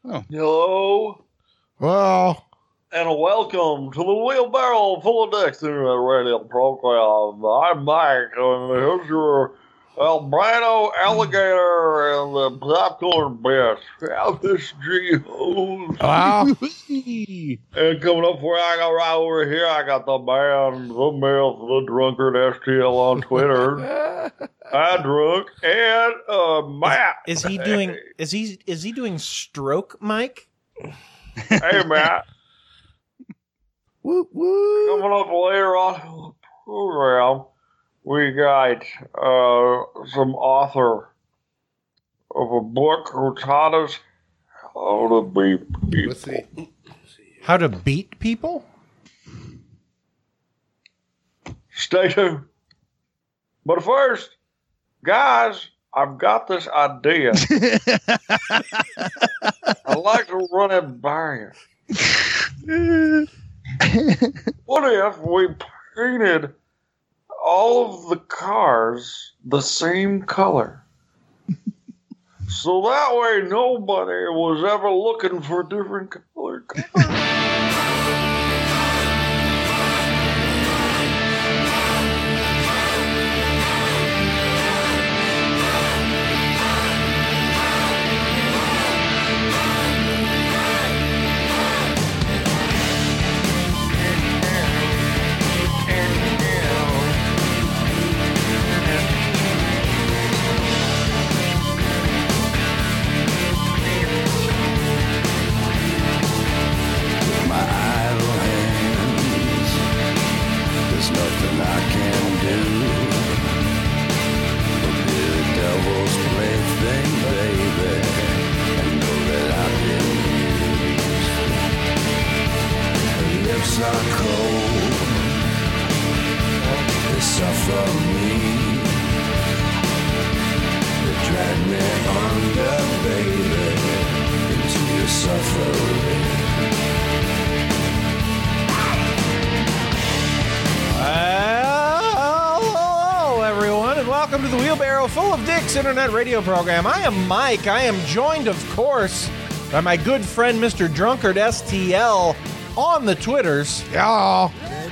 Oh. Hello. Well, and welcome to the Wheelbarrow Full of Dicks Internet Radio program. I'm Mike, and here's your albino alligator and the popcorn bitch. FSG. wow. And coming up where I got right over here, I got the man, the myth, the drunkard STL on Twitter. I drunk and Matt. Is he doing? Is he doing stroke, Mike? Hey, Matt. Woo, woo. Coming up later on in the program, we got some author of a book who taught us how to beat people. Let's see. How to beat people? Stay tuned. But first, guys, I've got this idea. I'd like to run it by you. What if we painted all of the cars the same color? So that way nobody was ever looking for different color cars. Hello, everyone, and welcome to the Wheelbarrow Full of Dicks Internet Radio program. I am Mike. I am joined, of course, by my good friend, Mr. Drunkard STL, on the Twitters. Y'all.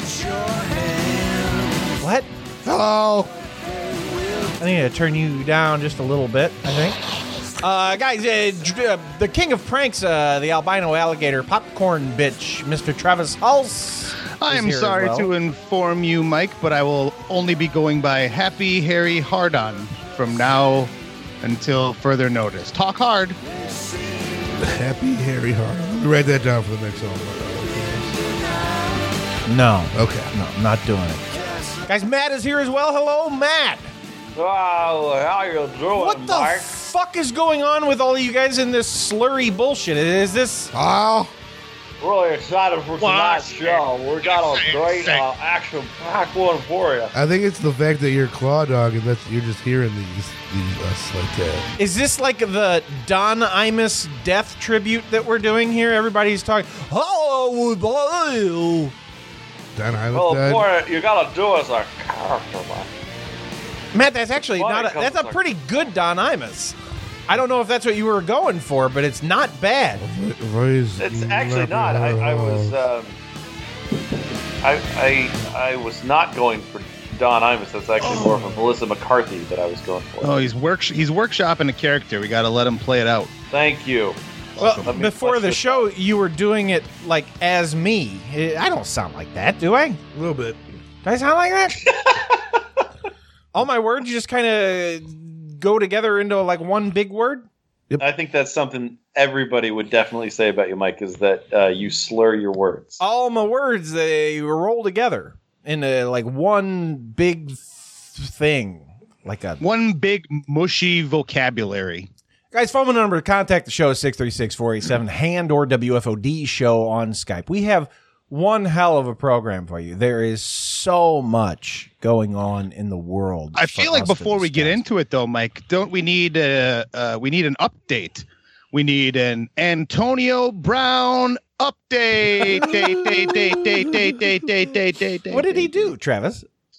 What? Hello. I need to turn you down just a little bit, I think. Guys, the king of pranks, the albino alligator popcorn bitch, Mr. Travis Hulse. I am sorry to inform you, Mike, but I will only be going by Happy Harry Hardon from now until further notice. Talk hard. Happy Harry Hart. Let me write that down for the next song. No. Okay. No, I'm not doing it. Guys, Matt is here as well. Hello, Matt. Oh, how you doing, What the Mike? fuck is going on with all of you guys in this slurry bullshit? Is this... Oh. Really excited for tonight's show. We got a great action-packed one for you. I think it's the fact that you're Claw Dog and that you're just hearing these us like that. Is this like the Don Imus death tribute that we're doing here? Everybody's talking... Oh, Don Imus Well, died. boy, you gotta do as a character, man. Matt, that's actually Why not it a, that's a comes pretty good Don Imus. I don't know if that's what you were going for, but it's not bad. It's actually not. I was not going for Don Imus. That's actually more of a Melissa McCarthy that I was going for. Oh, he's workshopping a character. We got to let him play it out. Thank you. Well, Let me before flesh the this show, you were doing it like as me. I don't sound like that, do I? A little bit. Do I sound like that? All my words just kind of go together into like one big word? I think that's something everybody would definitely say about you, Mike, is that you slur your words. All my words, they roll together into like one big thing. Like a One big mushy vocabulary. Guys, phone number to contact the show is 636-487-HAND or WFOD show on Skype. We have one hell of a program for you. There is so much going on in the world. I feel like before we get into it, though, Mike, don't we need an update? We need an Antonio Brown update. What did he do, Travis?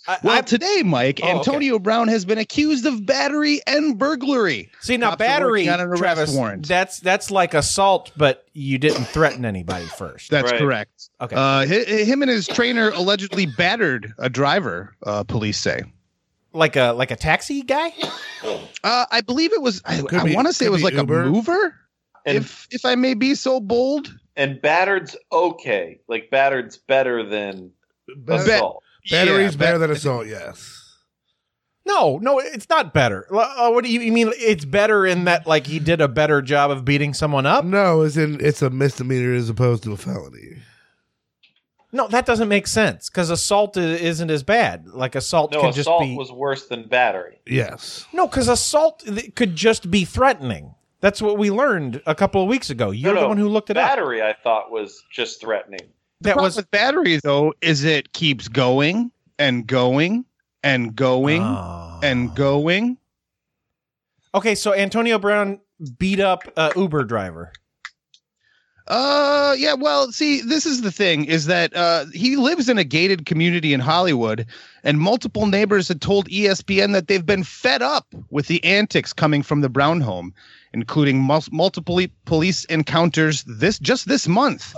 Today, Mike, Antonio Brown has been accused of battery and burglary. See, now Cops are battery, working on an arrest Travis, warrant. that's like assault, but you didn't threaten anybody first. That's correct. Okay. Him and his trainer allegedly battered a driver, police say. Like a taxi guy? I believe it was, I want to say it was like Uber. a mover, And- if I may be so bold. And battered's okay. Like battered's better than assault. Battery's Yeah, better than assault, yes. No, it's not better. What do you mean? It's better in that like he did a better job of beating someone up? No, it's a misdemeanor as opposed to a felony. No, that doesn't make sense because assault isn't as bad. Like assault No, could just assault be was worse than battery. Yes. no, because assault could just be threatening. That's what we learned a couple of weeks ago. You're the one who looked it up. Battery, I thought, was just threatening. The problem with battery, though, is it keeps going and going and going and going. Okay, so Antonio Brown beat up a Uber driver. Yeah, well, see, this is the thing, is that he lives in a gated community in Hollywood, and multiple neighbors had told ESPN that they've been fed up with the antics coming from the Brown home, including multiple police encounters this month.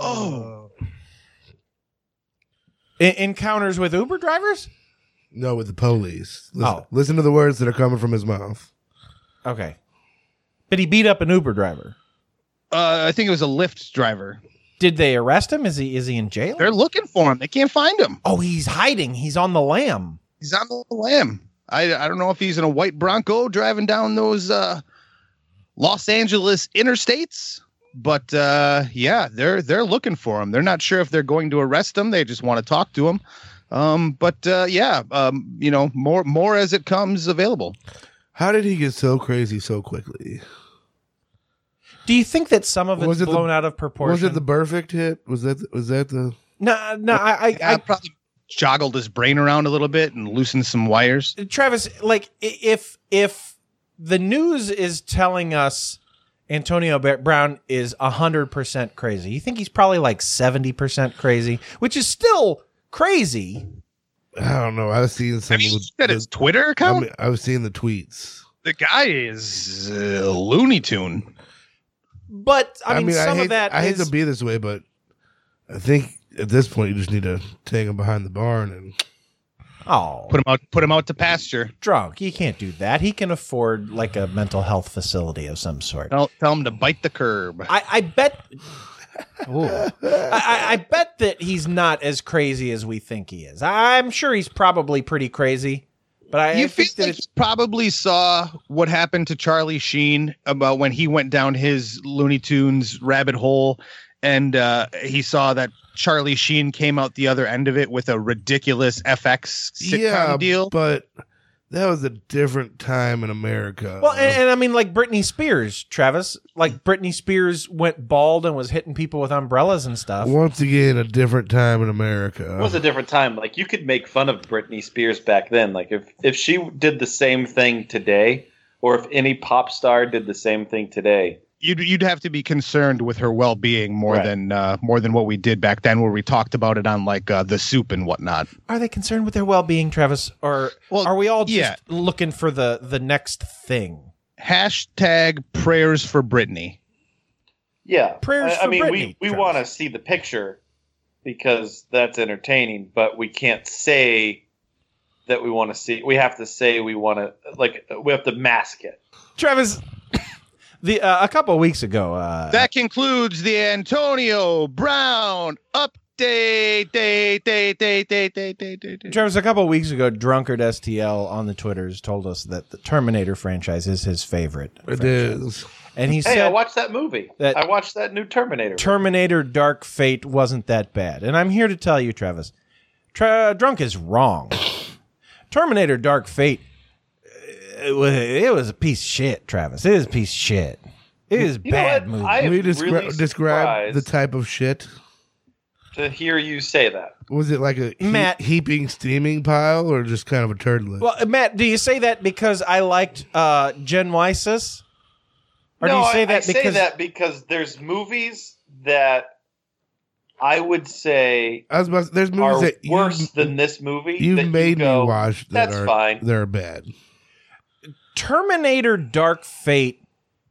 Encounters with Uber drivers? No, with the police. Listen to the words that are coming from his mouth. Okay. But he beat up an Uber driver. I think it was a Lyft driver. Did they arrest him? Is he in jail? They're looking for him. They can't find him. Oh, he's hiding. He's on the lam. He's on the lam. I don't know if he's in a white Bronco driving down those Los Angeles interstates, but yeah, they're looking for him. They're not sure if they're going to arrest him. They just want to talk to him. More as it comes available. How did he get so crazy so quickly? Do you think that some of it's blown out of proportion? Was it the perfect hit? Was that the? No. I probably joggled his brain around a little bit and loosened some wires. Travis, like if the news is telling us Antonio Brown is 100% crazy, you think he's probably like 70% crazy, which is still crazy. I don't know. I was seeing some. Have you looked at his Twitter account? I was seeing the tweets. The guy is Looney Tune. But I mean some of that. I hate to be this way, but I think at this point you just need to take him behind the barn and put him out to pasture. Drunk. You can't do that. He can afford like a mental health facility of some sort. Tell him to bite the curb. I bet. I bet that he's not as crazy as we think he is. I'm sure he's probably pretty crazy, but I feel think that like he probably saw what happened to Charlie Sheen about when he went down his Looney Tunes rabbit hole, and he saw that Charlie Sheen came out the other end of it with a ridiculous FX sitcom deal. But that was a different time in America. Well, and I mean, like Britney Spears, Travis. Like Britney Spears went bald and was hitting people with umbrellas and stuff. Once again, a different time in America. It was a different time. Like you could make fun of Britney Spears back then. Like if she did the same thing today, or if any pop star did the same thing today, you'd have to be concerned with her well-being more than what we did back then, where we talked about it on like The Soup and whatnot. Are they concerned with their well-being, Travis, or are we all just looking for the next thing? Hashtag prayers for Britney. Yeah, prayers for Britney. We want to see the picture because that's entertaining, but we can't say that we want to see. We have to say we want to we have to mask it. Travis. A couple of weeks ago. That concludes the Antonio Brown update. Travis, a couple of weeks ago, Drunkard STL on the Twitters told us that the Terminator franchise is his favorite. It is. And he said, I watched that movie. I watched that new Terminator. Terminator Dark Fate wasn't that bad. And I'm here to tell you, Travis, Drunk is wrong. Terminator Dark Fate, it was a piece of shit, Travis. It is a piece of shit. It is a bad movie. Can we describe the type of shit? To hear you say that. Was it like a heaping, steaming pile or just kind of a turdlet? Well, Matt, do you say that because I liked Gen Wysis? Or No, do you say I that say that because there's movies that I would say I was about to, there's movies are that worse than this movie. you've that made you go, me watch that That's are fine. they're bad. Terminator Dark Fate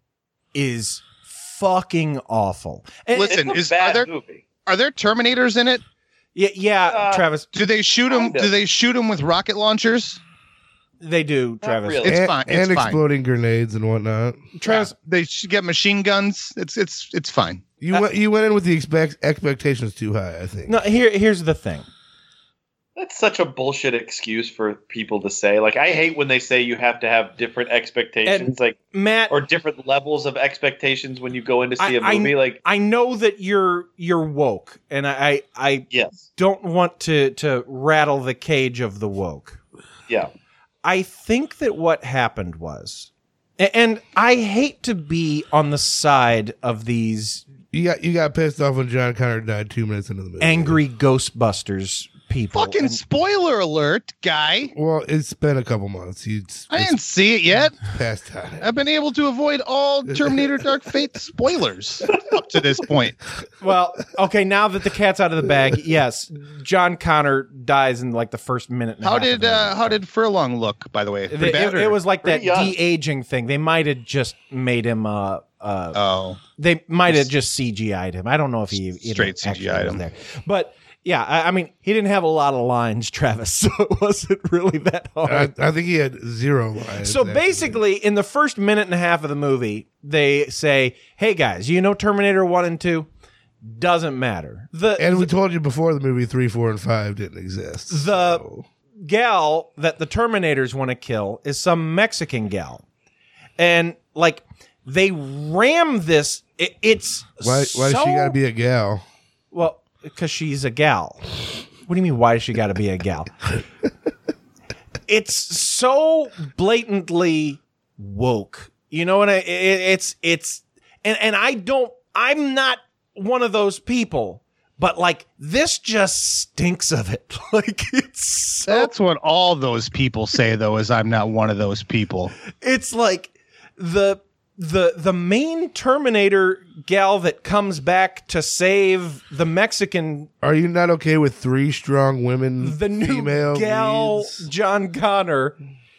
is fucking awful. And, Listen, It's a bad are movie. there Terminators in it? yeah, Travis, Do they shoot them? Kind of. Do they shoot them with rocket launchers? they do, Travis. really. It's fine. It's and fine. exploding grenades and whatnot. Travis, They should get machine guns. It's fine. You went in with the expectations too high, I think. no, here's the thing. That's such a bullshit excuse for people to say. Like, I hate when they say you have to have different expectations, like, Matt, or different levels of expectations when you go in to see a movie. Like, I know that you're woke, and I yes, don't want to rattle the cage of the woke. yeah. I think that what happened was, and I hate to be on the side of these You got pissed off when John Connor died 2 minutes into the movie. angry Ghostbusters people. Fucking And spoiler alert, guy. Well, it's been a couple months. I didn't see it yet. past time. I've been able to avoid all Terminator Dark Fate spoilers up to this point. well, okay, now that the cat's out of the bag, yes, John Connor dies in like the first minute. And a half of the movie. How did Furlong look, by the way? Pretty bad, It or- was like that Pretty young. de-aging thing. They might have just made him. They might have just CGI'd him. I don't know if he Straight actually CGI'd was him. there, but yeah, I mean, he didn't have a lot of lines, Travis, so it wasn't really that hard. I think he had 0 lines. So actually. basically, in the first minute and a half of the movie, they say, "Hey guys, you know Terminator 1 and 2? Doesn't matter." And we told you before the movie 3, 4, and 5 didn't exist. The gal that the Terminators want to kill is some Mexican gal. And like they ram this it's why does she got to be a gal? Well, because she's a gal. What do you mean why does she got to be a gal? It's so blatantly woke. You know what it's and I'm not one of those people. But like this just stinks of it. Like it's That's what all those people say, though, is I'm not one of those people. it's like the main Terminator gal that comes back to save the Mexican, Are you not okay with 3 strong women, the new female gal, leads? John Connor?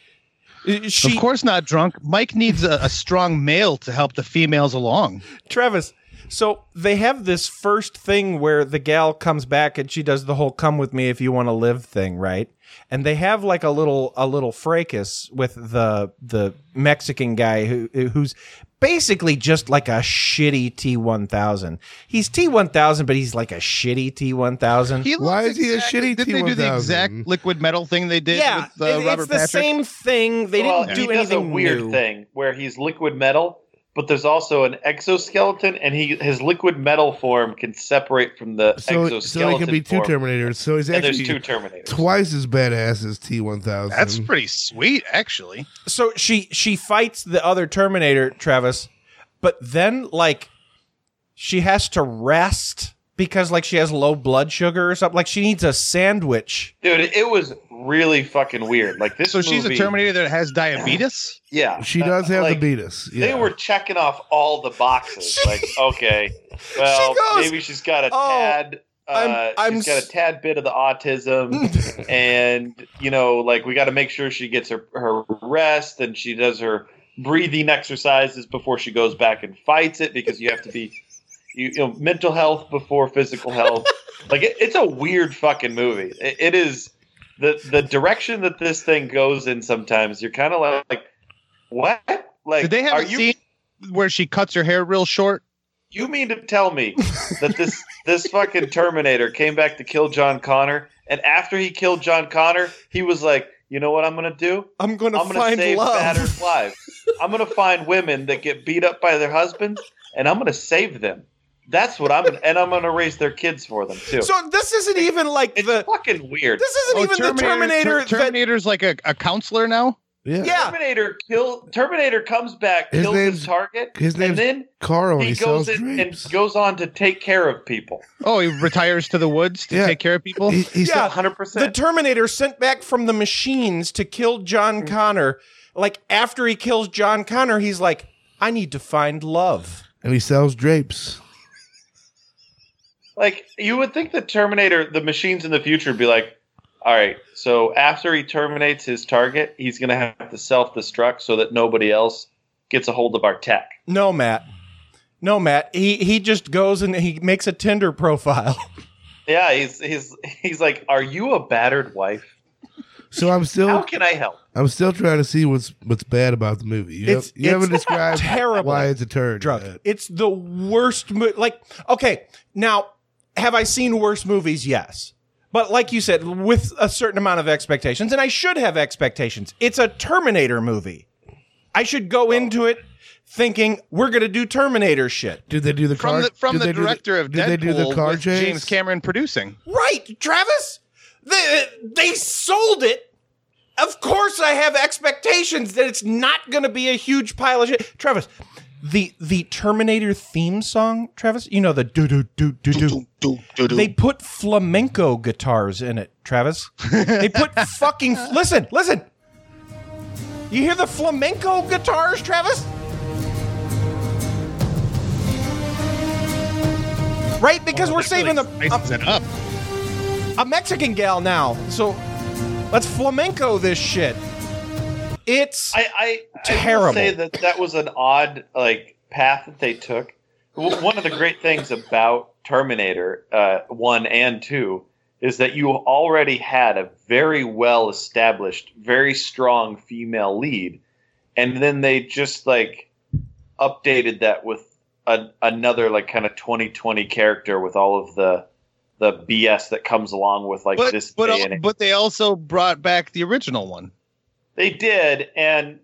She, Of course not drunk. Mike needs a strong male to help the females along. Travis. So they have this first thing where the gal comes back and she does the whole "come with me if you want to live" thing, right? And they have like a little fracas with the Mexican guy who's basically just like a shitty T-1000. He's T-1000, but he's like a shitty T-1000. He looks Why is he a exactly- shitty Didn't they do the T-1000? exact liquid metal thing they did Yeah, with Robert it's the Patrick? same thing. They Well, didn't do he does a anything weird new. thing where he's liquid metal, but there's also an exoskeleton, and his liquid metal form can separate from the So exoskeleton he can be 2 form. Terminators. So he's And there's actually 2 Terminators. twice as badass as T-1000. That's pretty sweet, actually. So she fights the other Terminator, Travis, but then like she has to rest because like she has low blood sugar or something. Like she needs a sandwich. Dude, it was really fucking weird. Like this So she's a movie- Terminator that has diabetes? Yeah. She does have like, the beatus. Yeah. They were checking off all the boxes. Like, okay, well, goes, maybe she's got a "Oh, tad. She's got a tad bit of the autism, and like we got to make sure she gets her rest, and she does her breathing exercises before she goes back and fights it, because you have to be, mental health before physical health. Like it's a weird fucking movie. It is the direction that this thing goes in. Sometimes you're kind of like, what? Like, Did they have are a scene where she cuts her hair real short? You mean to tell me that this fucking Terminator came back to kill John Connor, and after he killed John Connor, he was like, you know what I'm going to do? I'm going to I'm going find to save love. battered lives. I'm going to find women that get beat up by their husbands, and I'm going to save them. That's what I'm going to raise their kids for them too. So this isn't even like It's the. fucking weird. This isn't even the Terminator. that, Terminator's like a counselor now? Yeah. Terminator comes back, His kills name's- his target, his name's and then Carl, and he he goes sells in drapes. and goes on to take care of people. Oh, he retires to the woods to Yeah. take care of people? He's Yeah. 100%. the Terminator sent back from the machines to kill John Connor. Like after he kills John Connor, he's like, I need to find love. and he sells drapes. Like, you would think the Terminator, the machines in the future would be like, all right, so after he terminates his target, he's going to have to self-destruct so that nobody else gets a hold of our tech. No, Matt. He just goes and he makes a Tinder profile. Yeah, he's like, are you a battered wife? So how can I help? I'm still trying to see what's bad about the movie. You haven't described terrible. Why it's a turd. Drunk. It's the worst like, okay, now, have I seen worse movies? Yes. But like you said, with a certain amount of expectations, and I should have expectations. It's a Terminator movie. I should go into it thinking we're going to do Terminator shit. Did they do the car? From the director of Deadpool, did they do the car with chase? James Cameron producing? Right, Travis? They sold it. Of course I have expectations that it's not going to be a huge pile of shit. Travis, the Terminator theme song, Travis, you know, the do-do-do-do-do. They put flamenco guitars in it, Travis. They put fucking... Listen. You hear the flamenco guitars, Travis? Right? Because we're saving a Mexican gal now. So let's flamenco this shit. It's terrible. I will say that was an odd path that they took. One of the great things about Terminator 1 and 2 is that you already had a very well established, very strong female lead, and then they just updated that with another kind of 2020 character with all of the BS that comes along with this day and age. But they also brought back the original one. They did, and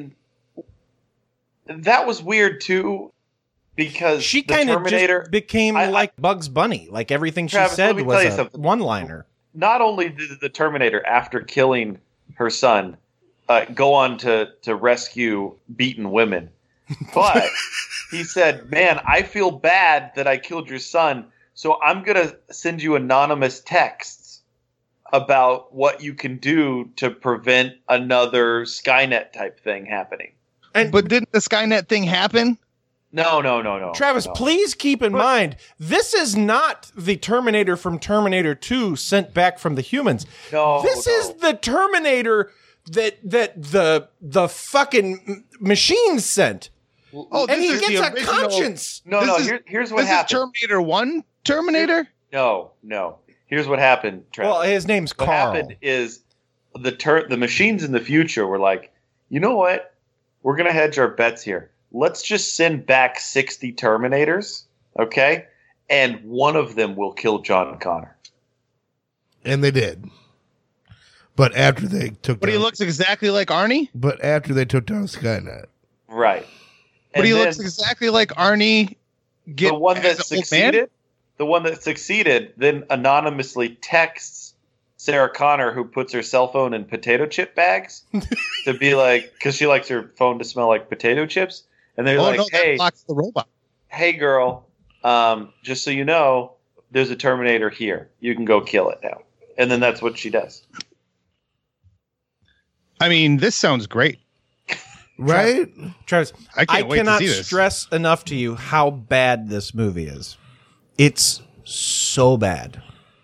that was weird too, because she kind of just became like Bugs Bunny. Like everything Travis, she said was a one-liner. Not only did the Terminator, after killing her son, go on to rescue beaten women, but he said, "Man, I feel bad that I killed your son, so I'm gonna send you anonymous texts about what you can do to prevent another Skynet type thing happening." But didn't the Skynet thing happen? No. Travis, please keep in mind, this is not the Terminator from Terminator 2 sent back from the humans. This is the Terminator that the fucking machines sent. And he gets a conscience. Here's what happened. This is Terminator 1 Terminator? No. Here's what happened, Travis. Well, his name's Carl. What happened is the machines in the future were like, you know what? We're going to hedge our bets here. Let's just send back 60 Terminators, okay? And one of them will kill John Connor. And they did. But after they took But he looks exactly like Arnie? But after they took down Skynet. Right. But he looks exactly like Arnie. The one that succeeded then anonymously texts Sarah Connor, who puts her cell phone in potato chip bags to be like, because she likes her phone to smell like potato chips. And they're hey, that blocks the robot. Hey girl, just so you know, there's a Terminator here. You can go kill it now. And then that's what she does. I mean, this sounds great. Right? Travis, I cannot stress enough to you how bad this movie is. It's so bad.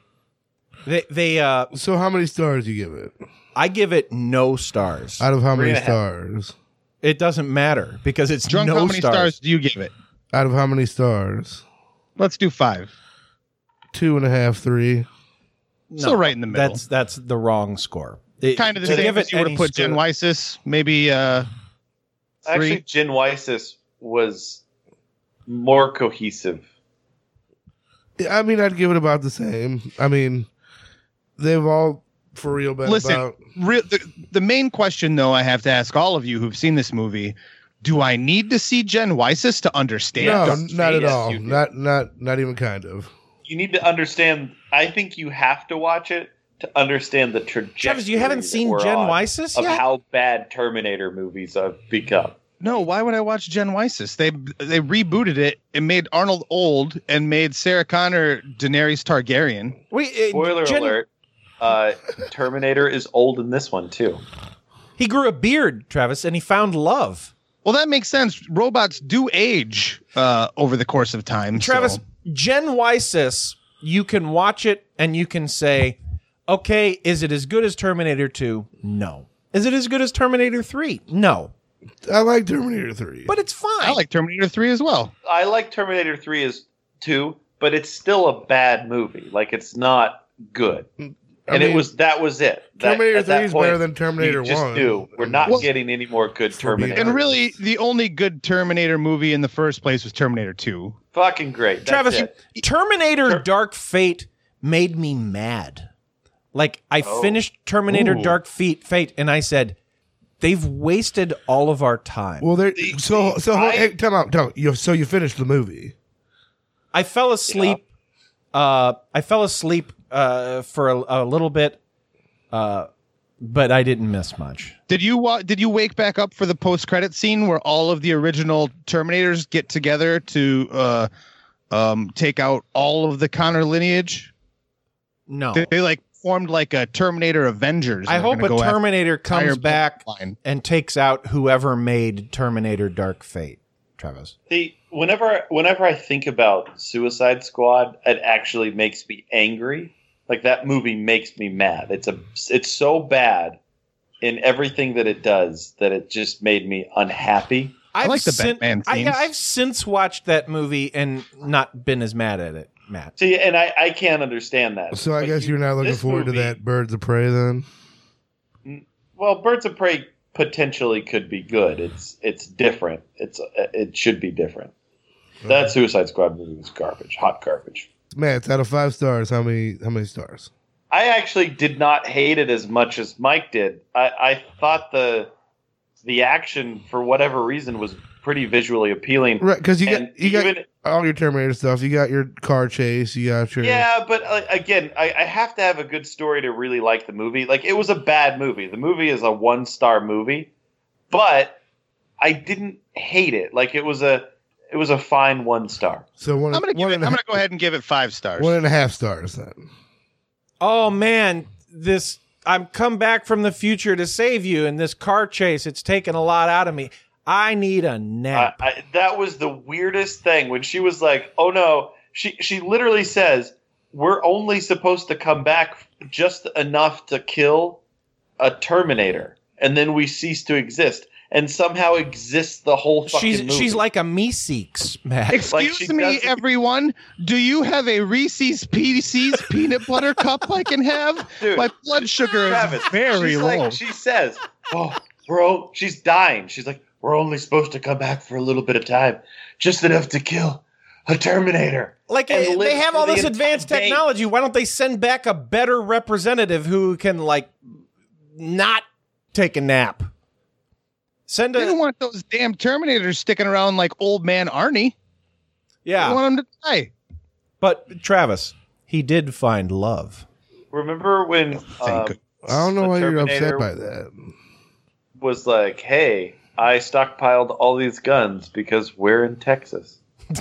So how many stars do you give it? I give it no stars. Out of how many stars? It doesn't matter because it's Drunk, no how many stars do you give it? Out of how many stars? Let's do 5. 2.5, 3. No, so right in the middle. That's the wrong score. Kind of the same as you would have put Gen Wysis, maybe 3. Actually, Gen Wysis was more cohesive. I mean, I'd give it about the same. I mean, they've all for real been about. The main question, though, I have to ask all of you who've seen this movie: do I need to see Gen Wysis to understand? No, not at all. Not even kind of. You need to understand. I think you have to watch it to understand the trajectory. Travis, you haven't seen Gen Wysis yet? Of how bad Terminator movies have become. No, why would I watch Gen Wysis? They rebooted it and made Arnold old and made Sarah Connor Daenerys Targaryen. Spoiler alert. Terminator is old in this one, too. He grew a beard, Travis, and he found love. Well, that makes sense. Robots do age over the course of time. Travis, Gen Ysis, you can watch it and you can say, okay, is it as good as Terminator 2? No. Is it as good as Terminator 3? No. I like Terminator 3. But it's fine. I like Terminator 3 as well. I like Terminator 3 as 2, but it's still a bad movie. Like, it's not good. I mean, that was it. Terminator At that 3 is point, better than Terminator you just 1. knew we're not Well, getting any more good Terminator. And really, the only good Terminator movie in the first place was Terminator 2. Fucking great. That's Travis, it. Terminator Dark Fate made me mad. Like, I finished Terminator Ooh. Dark Fate and I said, they've wasted all of our time. Well, time out. So you finished the movie. I fell asleep. For a little bit, but I didn't miss much. Did you wake back up for the post-credit scene where all of the original Terminators get together to take out all of the Connor lineage? No. They like formed like a Terminator Avengers. I hope a Terminator comes back line. and takes out whoever made Terminator Dark Fate. Travis. Whenever I think about Suicide Squad, it actually makes me angry. Like, that movie makes me mad. It's so bad in everything that it does that it just made me unhappy. I like the Batman themes. I've since watched that movie and not been as mad at it, Matt. See, and I can't understand that. So I But guess you're not looking this forward movie- to that Birds of Prey then? Well, Birds of Prey potentially could be good. It's different. It should be different. That Suicide Squad movie was garbage, hot garbage. Matt, it's out of 5 stars. How many stars? I actually did not hate it as much as Mike did. I thought the action, for whatever reason, was pretty visually appealing. Right, because you And got all your Terminator stuff. You got your car chase. You got your but again, I have to have a good story to really like the movie. Like, it was a bad movie. The movie is a 1-star movie, but I didn't hate it. Like, it was a fine 1 star. So I'm gonna go ahead and give it 5 stars. 1.5 stars then. Oh man, I'm come back from the future to save you, and this car chase, it's taken a lot out of me. I need a nap. That was the weirdest thing when she was like, "Oh no!" She literally says, "We're only supposed to come back just enough to kill a Terminator, and then we cease to exist." And somehow exists the whole fucking movie. She's like a Meeseeks, Matt. Excuse me, everyone. Do you have a Reese's Pieces peanut butter cup I can have? Dude, my blood sugar Travis, is very she's low. Like, she says, "Oh, bro," she's dying. She's like, "We're only supposed to come back for a little bit of time, just enough to kill a Terminator." Like, And they have live all for this the advanced entire day. technology. Why don't they send back a better representative who can, like, not take a nap? They don't want those damn Terminators sticking around like old man Arnie. Yeah. They want them to die. But Travis, he did find love. Remember when Thank I don't know the why you're Terminator upset by that. was like, "Hey, I stockpiled all these guns because we're in Texas."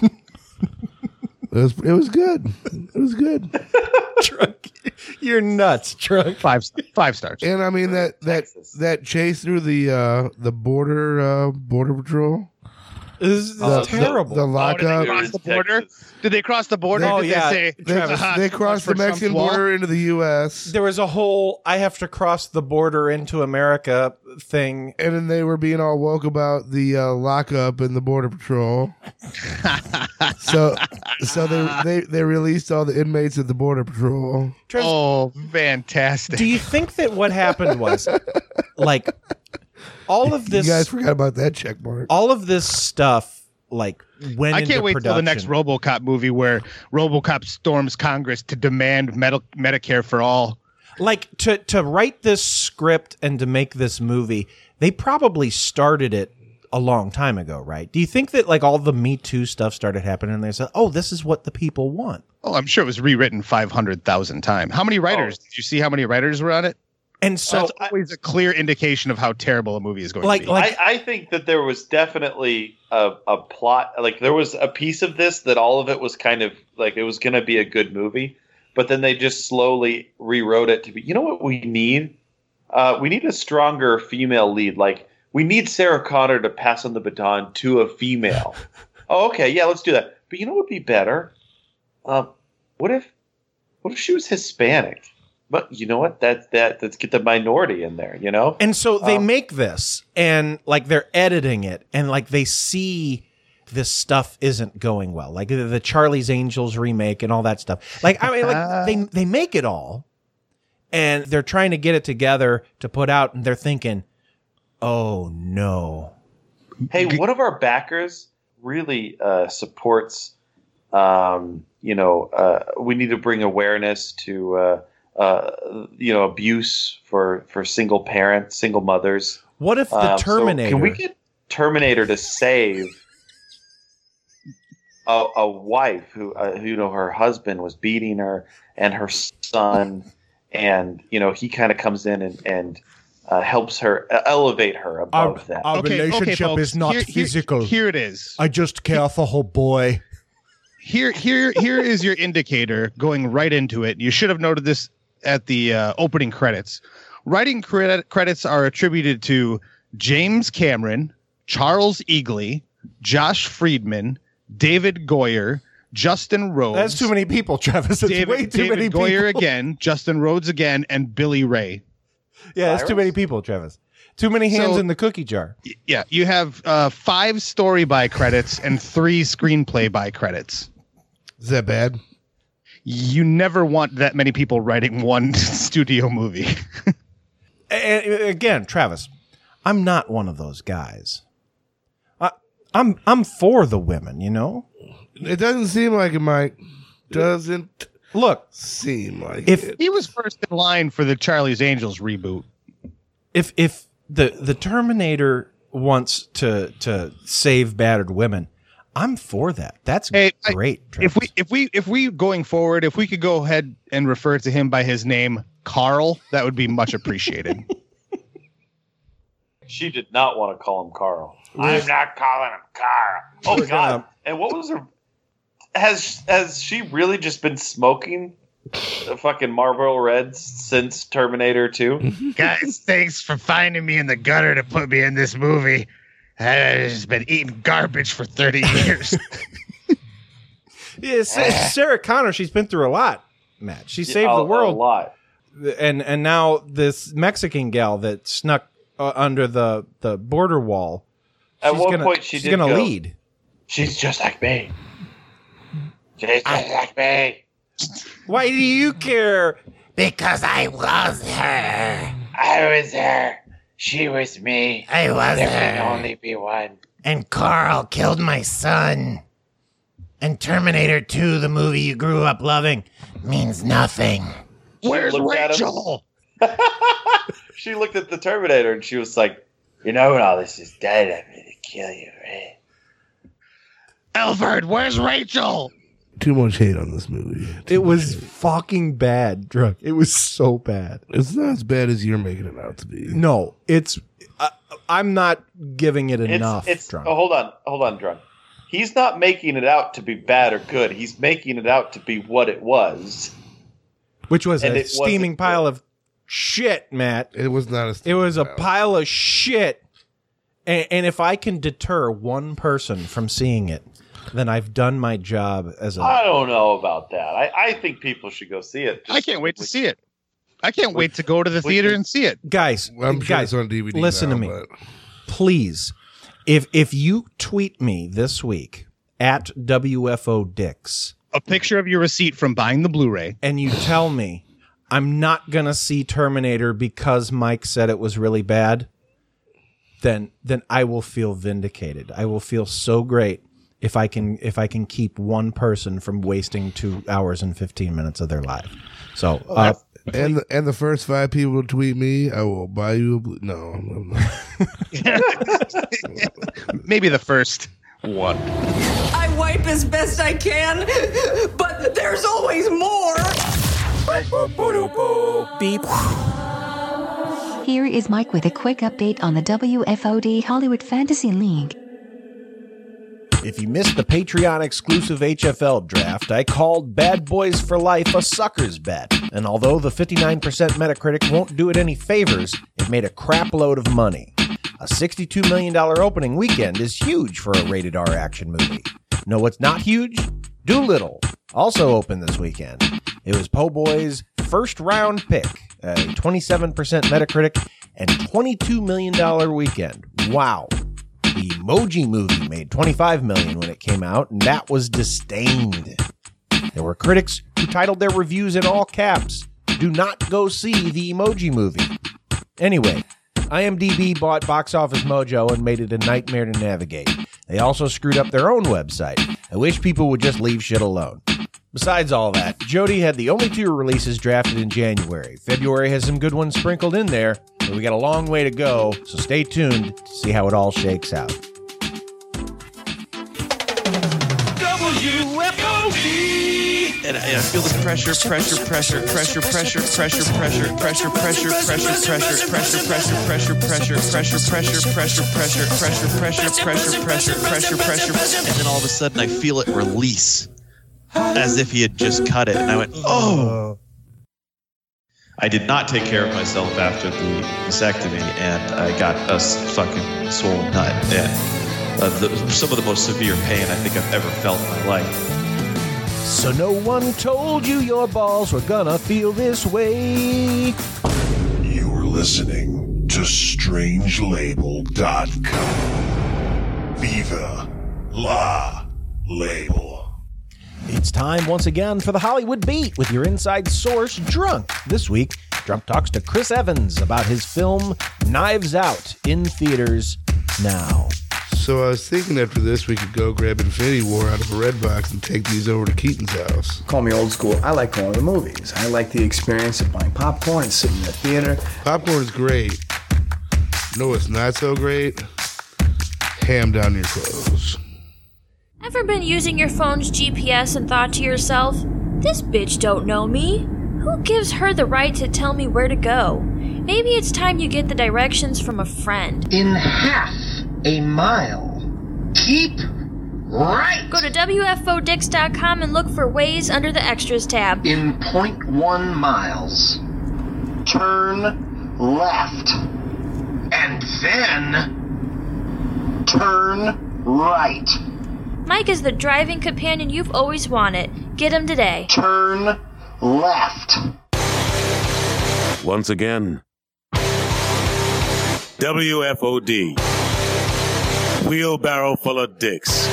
It was good. It was good. Trunk, you're nuts, Trunk. 5 stars. And I mean Texas. that chase through the border patrol. This is terrible. The lockup. Cross the border? Did they cross the border? Oh, Did yeah. They say, Travis, They crossed the Mexican border into the U.S. There was a whole I have to cross the border into America thing. And then they were being all woke about the lockup and the border patrol. so they released all the inmates at the border patrol. Travis, Oh, fantastic. do you think that what happened was, like, all of this? You guys forgot about that check mark. All of this stuff, like, went I into can't wait production. till the next RoboCop movie where RoboCop storms Congress to demand Medicare for all. Like, to write this script and to make this movie, they probably started it a long time ago, right? Do you think that, like, all the Me Too stuff started happening and they said, "Oh, this is what the people want"? Oh, I'm sure it was rewritten 500,000 times. How many writers? Did you see how many writers were on it? And so, That's always a clear indication of how terrible a movie is going to be. I think that there was definitely a plot. Like, there was a piece of this that all of it was kind of like it was going to be a good movie, but then they just slowly rewrote it to be. You know what we need? We need a stronger female lead. Like, we need Sarah Connor to pass on the baton to a female. Oh, okay, yeah, let's do that. But you know what would be better? what if she was Hispanic? But you know what? Let's get the minority in there, you know? And so they make this, and like they're editing it, and like they see this stuff isn't going well. Like the Charlie's Angels remake and all that stuff. Like, I mean, like they make it all, and they're trying to get it together to put out, and they're thinking, oh no. Hey, one of our backers really supports, we need to bring awareness to, abuse for single mothers. What if the Terminator? So can we get Terminator to save a wife who, her husband was beating her and her son, and he kind of comes in and helps her elevate her above that. Our relationship is not physical. Here it is. I just care for her boy. Here is your indicator going right into it. You should have noted this at the opening credits. Writing credits are attributed to James Cameron, Charles Eagley, Josh Friedman, David Goyer, Justin Rhodes. That's too many people, Travis. That's way too many people. David Goyer again, Justin Rhodes again, and Billy Ray. Yeah, that's too many people, Travis. Too many hands in the cookie jar. Yeah, you have 5 story by credits and 3 screenplay by credits. Is that bad? You never want that many people writing one studio movie. And again, Travis, I'm not one of those guys. I'm for the women, It doesn't seem like it, Mike. Doesn't look seem like it. He was first in line for the Charlie's Angels reboot. If the Terminator wants to save battered women, I'm for that. That's great. Travis. If we going forward, if we could go ahead and refer to him by his name, Carl, that would be much appreciated. She did not want to call him Carl. I'm not calling him Carl. Oh God! And what was her? Has she really just been smoking fucking Marlboro Reds since Terminator 2? Guys, thanks for finding me in the gutter to put me in this movie. I've just been eating garbage for 30 years. Yeah, Sarah Connor, she's been through a lot, Matt. She saved the world. A lot. And now this Mexican gal that snuck under the border wall. At one point, she's going to lead. She's just like me. She's just like me. Why do you care? Because I was her. I was her. She was me. I was there her. There can only be one. And Carl killed my son. And Terminator 2, the movie you grew up loving, means nothing. Where's Rachel? She looked at the Terminator and she was like, when all this is dead, I'm going to kill you, right? Alfred, where's Rachel? Too much hate on this movie. It was fucking bad, Drunk. It was so bad. It's not as bad as you're making it out to be. No, it's. I'm not giving it enough. Drunk. Oh, hold on, Drunk. He's not making it out to be bad or good. He's making it out to be what it was, which was a steaming pile of shit, Matt. It was not a. It was a pile of shit. And if I can deter one person from seeing it, then I've done my job as a... I don't know about that. I think people should go see it. I can't wait to see it. I can't wait to go to the theater and see it. Guys, I'm sure it's on DVD listen now, to me. Please, if you tweet me this week at WFO Dix... a picture of your receipt from buying the Blu-ray... and you tell me I'm not going to see Terminator because Mike said it was really bad, then I will feel vindicated. I will feel so great if I can keep one person from wasting 2 hours and 15 minutes of their life. So, and the first 5 people to tweet me, I will buy you a No, I'm not. Maybe the first one. I wipe as best I can, but there's always more. beep. Here is Mike with a quick update on the WFOD Hollywood Fantasy League. If you missed the Patreon-exclusive HFL draft, I called Bad Boys for Life a sucker's bet. And although the 59% Metacritic won't do it any favors, it made a crap load of money. A $62 million opening weekend is huge for a rated R action movie. Know what's not huge? Doolittle. Also open this weekend. It was Po' Boy's first round pick, a 27% Metacritic and $22 million weekend. Wow. The Emoji Movie made $25 million when it came out, and that was disdained. There were critics who titled their reviews in all caps, "Do not go see the Emoji Movie." Anyway, IMDb bought Box Office Mojo and made it a nightmare to navigate. They also screwed up their own website. I wish people would just leave shit alone. Besides all that, Jody had the only 2 releases drafted in January. February has some good ones sprinkled in there, but we got a long way to go, so stay tuned to see how it all shakes out. And I feel this pressure, and then all of a sudden I feel it release as if he had just cut it, and I went, oh. I did not take care of myself after the vasectomy, and I got a fucking swollen nut, and some of the most severe pain I think I've ever felt in my life. So no one told you your balls were gonna feel this way. You're listening to strangelabel.com. Viva la label. It's time once again for the Hollywood Beat with your inside source, Drunk. This week, Drunk talks to Chris Evans about his film Knives Out in theaters now. So I was thinking after this, we could go grab Infinity War out of a red box and take these over to Keaton's house. Call me old school. I like going to the movies. I like the experience of buying popcorn and sitting in the theater. Popcorn's great. No, it's not so great. Ham down your clothes. Ever been using your phone's GPS and thought to yourself, this bitch don't know me? Who gives her the right to tell me where to go? Maybe it's time you get the directions from a friend. In half a mile, keep right. Go to WFODix.com and look for Ways under the Extras tab. In 0.1 miles, turn left, and then turn right. Mike is the driving companion you've always wanted. Get him today. Turn left. Once again, WFOD. Wheelbarrow full of dicks.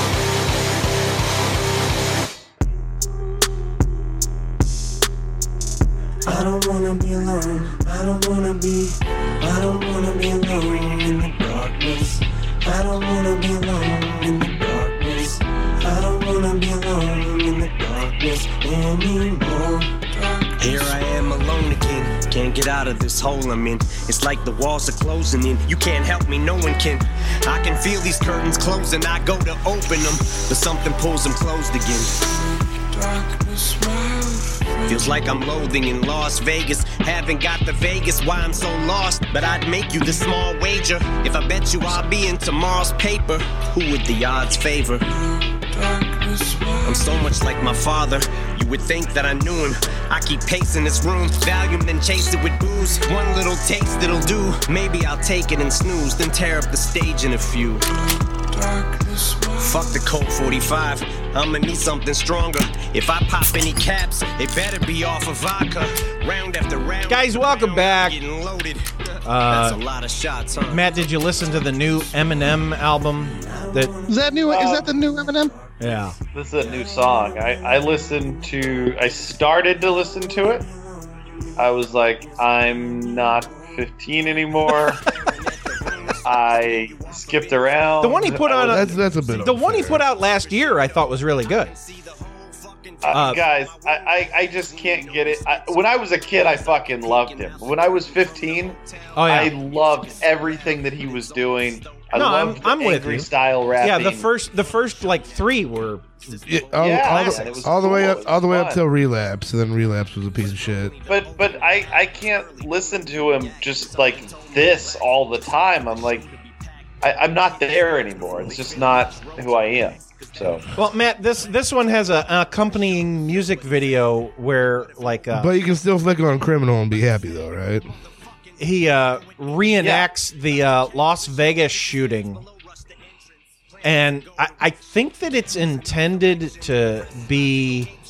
I don't wanna be alone. I don't wanna be alone in the darkness. I don't wanna be alone in the darkness. I don't wanna be alone in the darkness anymore. Here I am alone again. Can't get out of this hole I'm in. It's like the walls are closing in. You can't help me, no one can. I can feel these curtains closing. I go to open them, but something pulls them closed again. Feels like I'm loathing in Las Vegas. Haven't got the Vegas, why I'm so lost. But I'd make you this small wager. If I bet you I'll be in tomorrow's paper, who would the odds favor? I'm so much like my father. You would think that I knew him. I keep pacing this room, Valium, then chase it with booze. One little taste it'll do. Maybe I'll take it and snooze, then tear up the stage in a few. Fuck the Colt 45. I'ma need something stronger. If I pop any caps, they better be off of vodka. Round after round. Guys, welcome back. That's a lot of shots, huh? Matt, did you listen to the new Eminem album? Is that new? Is that the new Eminem? Yeah. This is a new song. I started to listen to it. I was like, I'm not 15 anymore. I skipped around. The one he put on that's a bit. The one he put out last year, I thought was really good. Guys, I just can't get it. When I was a kid, I fucking loved him. When I was 15, I loved everything that he was doing. I loved the angry style rapping. Yeah, the first like 3 were all the way up till Relapse, and then Relapse was a piece of shit. But I can't listen to him just like this all the time. I'm like, I'm not there anymore. It's just not who I am. So well, Matt, this one has an accompanying music video where like. But you can still flick on Criminal and be happy though, right? He reenacts the Las Vegas shooting, and I think that it's intended to be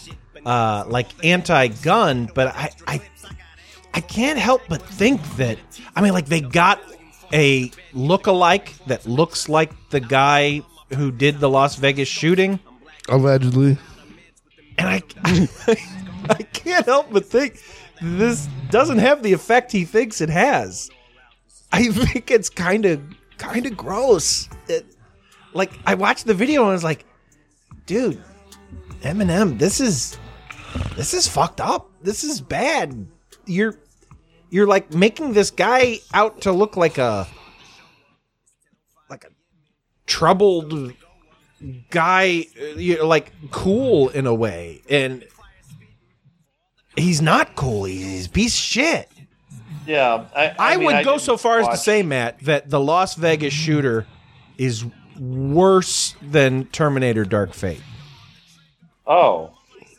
like anti-gun, but I can't help but think that, I mean, like, they got a look-alike that looks like the guy who did the Las Vegas shooting. Allegedly. And I can't help but think this doesn't have the effect he thinks it has. I think it's kind of gross. Like, I watched the video and I was like, dude, Eminem, this is fucked up. This is bad. You're like making this guy out to look like a troubled guy, like cool in a way, and he's not cool. He's a piece of shit. Yeah, I would go so far as to say, Matt, that the Las Vegas shooter is worse than Terminator Dark Fate. Oh,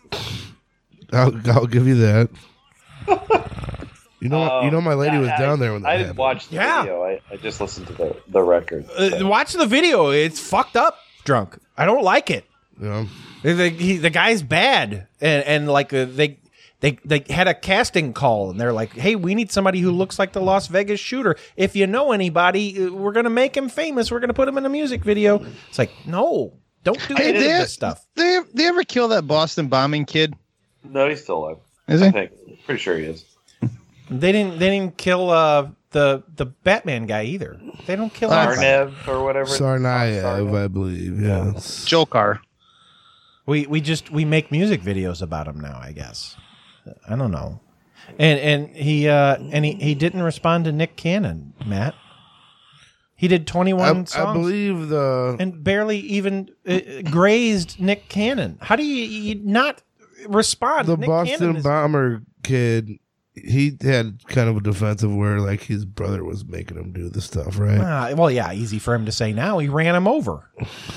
I'll give you that. You know, my lady was down there when that I didn't watch the video. I just listened to the record. Watch the video. It's fucked up. Drunk. I don't like it. Yeah. The guy's bad, and like they had a casting call, and they're like, "Hey, we need somebody who looks like the Las Vegas shooter. If you know anybody, we're gonna make him famous. We're gonna put him in a music video." It's like, no, don't do any of this stuff. They ever kill that Boston bombing kid? No, he's still alive. Is he? I think. Pretty sure he is. They didn't kill the Batman guy either. They don't kill Sarnaev or whatever. Sarnaev, I believe. Yes. Joker. We make music videos about him now, I guess. I don't know. And he didn't respond to Nick Cannon, Matt. He did 21 songs. I believe and barely even grazed Nick Cannon. How do you not respond? The Nick Boston Cannon Bomber kid, he had kind of a defensive where like his brother was making him do the stuff, right? Well, yeah, easy for him to say now. He ran him over.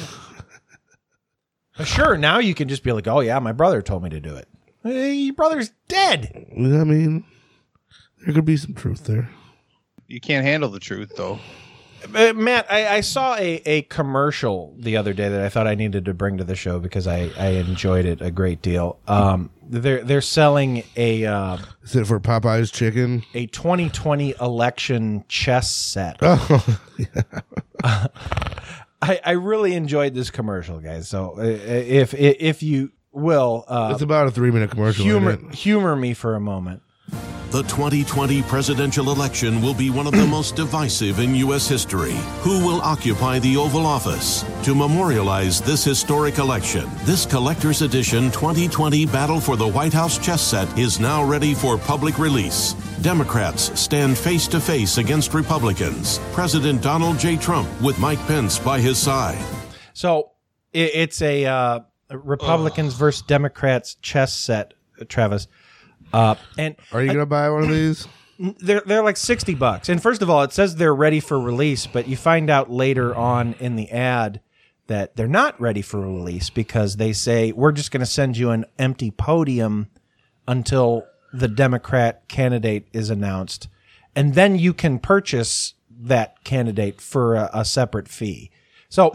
Sure, now you can just be like, oh, yeah, my brother told me to do it. Your brother's dead. I mean, there could be some truth there. You can't handle the truth, though. Matt, I saw a commercial the other day that I thought I needed to bring to the show because I enjoyed it a great deal. They're selling a is it for Popeye's chicken? A 2020 election chess set. Oh, yeah. I really enjoyed this commercial, guys. So if you will, it's about a 3-minute commercial. Humor me for a moment. The 2020 presidential election will be one of the most divisive in U.S. history. Who will occupy the Oval Office? To memorialize this historic election, this collector's edition 2020 Battle for the White House chess set is now ready for public release. Democrats stand face-to-face against Republicans. President Donald J. Trump with Mike Pence by his side. So it's a Republicans versus Democrats chess set, Travis. And are you going to buy one of these? They're like $60. And first of all, it says they're ready for release, but you find out later on in the ad that they're not ready for release because they say, we're just going to send you an empty podium until the Democrat candidate is announced. And then you can purchase that candidate for a separate fee. So,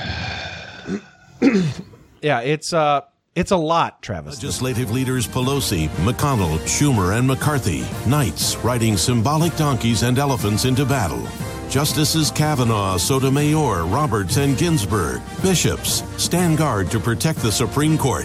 yeah, it's a lot, Travis. Legislative leaders Pelosi, McConnell, Schumer, and McCarthy, knights riding symbolic donkeys and elephants into battle. Justices Kavanaugh, Sotomayor, Roberts, and Ginsburg, bishops, stand guard to protect the Supreme Court.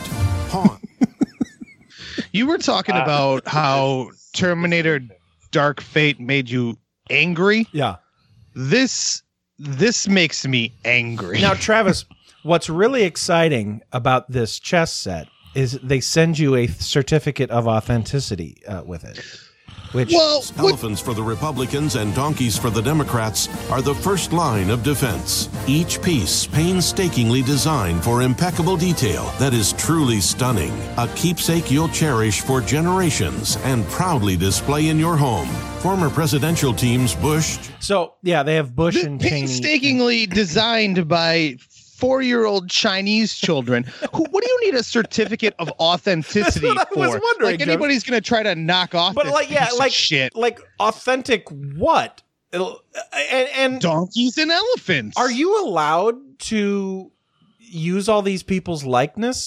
You were talking about how Terminator Dark Fate made you angry. Yeah. This makes me angry. Now, Travis, what's really exciting about this chess set is they send you a certificate of authenticity with it. Which elephants for the Republicans and donkeys for the Democrats are the first line of defense. Each piece painstakingly designed for impeccable detail that is truly stunning. A keepsake you'll cherish for generations and proudly display in your home. Former presidential teams Bush. So, yeah, they have Bush and Cheney. Painstakingly designed by 4-year-old Chinese children. What do you need a certificate of authenticity for? I was wondering, like anybody's going to try to knock off but this like, yeah, piece like of shit. Like authentic what? And donkeys and elephants. Are you allowed to use all these people's likeness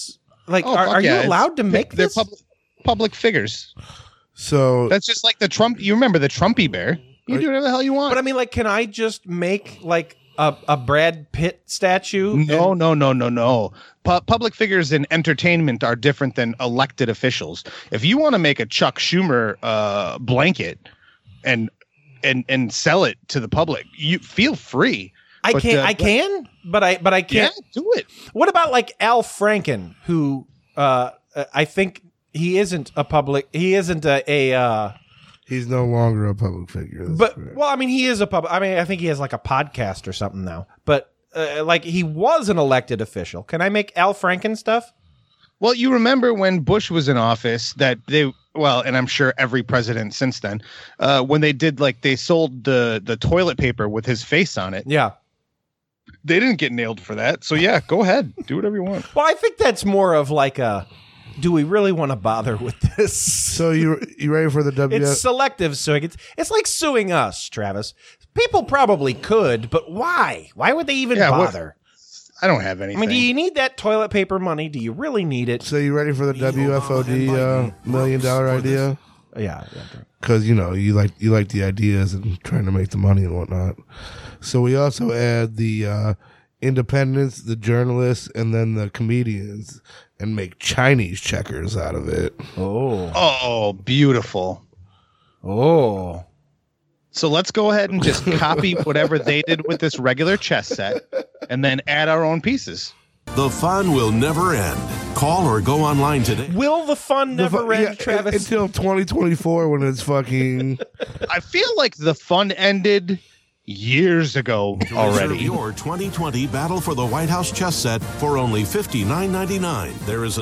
Like, are you allowed to make they're this? Public figures. So that's just like the Trump. You remember the Trumpy bear? You do whatever the hell you want. But I mean, like, can I just make like a Brad Pitt statue? No. Public figures in entertainment are different than elected officials. If you want to make a Chuck Schumer blanket and sell it to the public, you feel free. I can, but I can't. Yeah, do it. What about like Al Franken, who I think he isn't a public. He isn't a He's no longer a public figure. Well, I mean, he is a public. I mean, I think he has like a podcast or something now. But like, he was an elected official. Can I make Al Franken stuff? Well, you remember when Bush was in office that and I'm sure every president since then, when they sold the toilet paper with his face on it. Yeah. They didn't get nailed for that. So yeah, go ahead. Do whatever you want. Well, I think that's more of like do we really want to bother with this? So you ready for the It's selective suing. It's like suing us, Travis. People probably could, but why? Why would they even bother? I don't have anything. I mean, do you need that toilet paper money? Do you really need it? So you ready for the WFOD $1 million idea? Yeah. Because you like the ideas and trying to make the money and whatnot. So we also add the independents, the journalists, and then the comedians, and make Chinese checkers out of it. Oh, beautiful. Oh. So let's go ahead and just copy whatever they did with this regular chess set and then add our own pieces. The fun will never end. Call or go online today. Will the fun never end, Travis? Until 2024 when it's fucking... I feel like the fun ended years ago already. Reserve your 2020 Battle for the White House chess set for only $59.99. There is a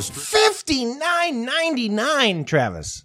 $59.99, Travis.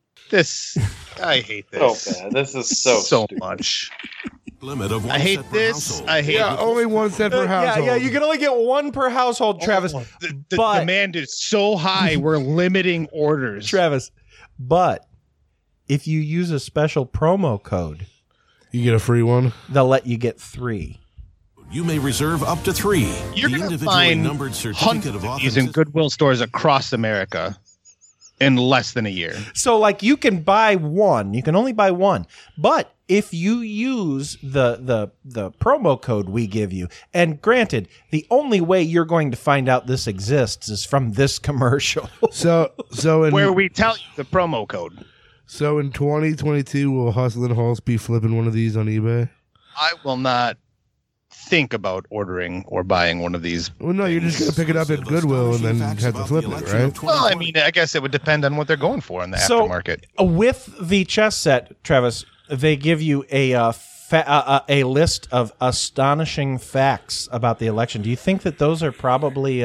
I hate this. So bad. This is so much. Limit of one I hate set per this. household. I hate only one set per household. Yeah, you can only get one per household, Travis. The demand is so high, we're limiting orders. Travis, but if you use a special promo code, you get a free one. They'll let you get 3. You may reserve up to 3. You're the going to individually find numbered certificate of hundreds in authenticity. Goodwill stores across America in less than a year. So, like, you can buy one. You can only buy one. But if you use the promo code we give you, and granted, the only way you're going to find out this exists is from this commercial. So where we tell you the promo code. So in 2022, will Hustle and Hulse be flipping one of these on eBay? I will not think about ordering or buying one of these. Well, no, you're just going to pick it up at Goodwill and then have to flip it, right? Well, I mean, I guess it would depend on what they're going for in the aftermarket. With the chess set, Travis, they give you a list of astonishing facts about the election. Do you think that those are probably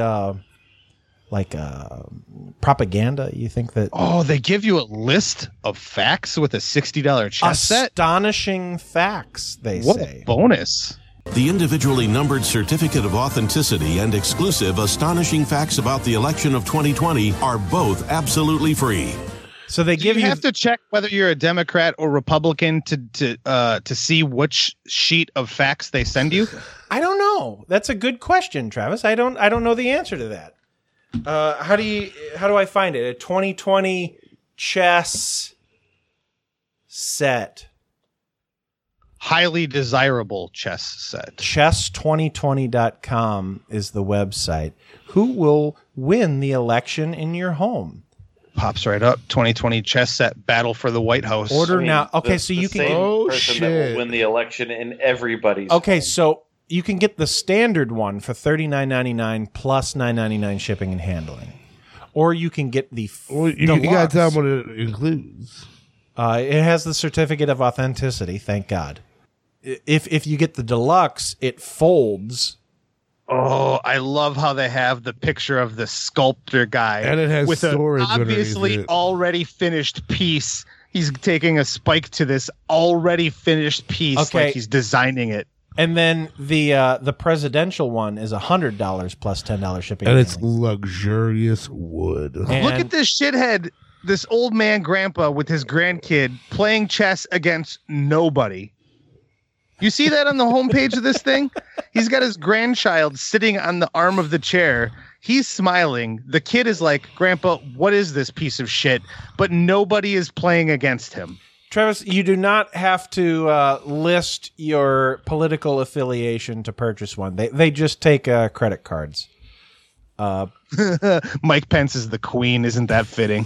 propaganda? You think that? Oh, they give you a list of facts with a $60 chess set? Astonishing facts, they what say. A bonus. The individually numbered certificate of authenticity and exclusive astonishing facts about the election of 2020 are both absolutely free. So they give you have to check whether you're a Democrat or Republican to see which sheet of facts they send you. I don't know. That's a good question, Travis. I don't know the answer to that. How do I find it? A 2020 chess set. Highly desirable chess set. Chess2020.com is the website. Who will win the election in your home? Pops right up. 2020 chess set. Battle for the White House. Order now. Okay, so you can. The person that will win the election in everybody's. Okay, so you can get the standard one for $39.99 plus $9.99 shipping and handling, or you can get the. You got to tell them what it includes. It has the certificate of authenticity. Thank God. If you get the deluxe, it folds. Oh, I love how they have the picture of the sculptor guy, and it has with storage an obviously already finished piece. He's taking a spike to this already finished piece, like he's designing it. And then the presidential one is $100 plus $10 shipping, and it's luxurious wood. Look at this shithead, this old man grandpa with his grandkid playing chess against nobody. You see that on the homepage of this thing? He's got his grandchild sitting on the arm of the chair. He's smiling. The kid is like, Grandpa, what is this piece of shit? But nobody is playing against him. Travis, you do not have to list your political affiliation to purchase one. They just take credit cards. Mike Pence is the queen. Isn't that fitting?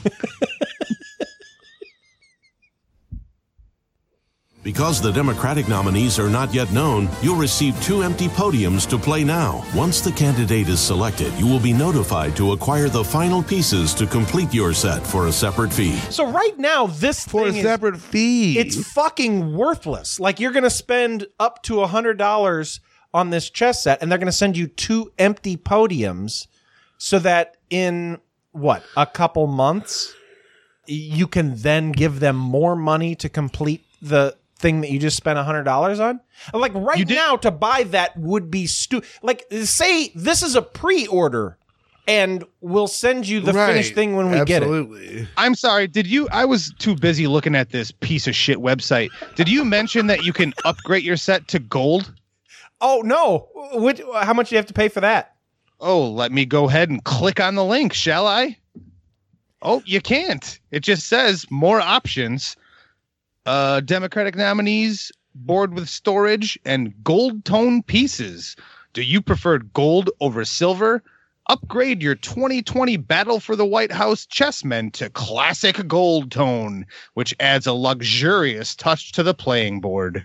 Because the Democratic nominees are not yet known, you'll receive 2 empty podiums to play now. Once the candidate is selected, you will be notified to acquire the final pieces to complete your set for a separate fee. So right now, this For a separate fee. It's fucking worthless. Like, you're going to spend up to $100 on this chess set, and they're going to send you 2 empty podiums so that in, a couple months, you can then give them more money to complete the thing that you just spent $100 on. Like, right now, to buy that would be like, say this is a pre-order and we'll send you the finished thing when we get it. I'm sorry. I was too busy looking at this piece of shit website. Did you mention that you can upgrade your set to gold? Oh, no. How much do you have to pay for that? Oh, let me go ahead and click on the link, shall I? Oh, you can't. It just says more options. Democratic nominees, board with storage, and gold tone pieces. Do you prefer gold over silver? Upgrade your 2020 Battle for the White House chessmen to classic gold tone, which adds a luxurious touch to the playing board.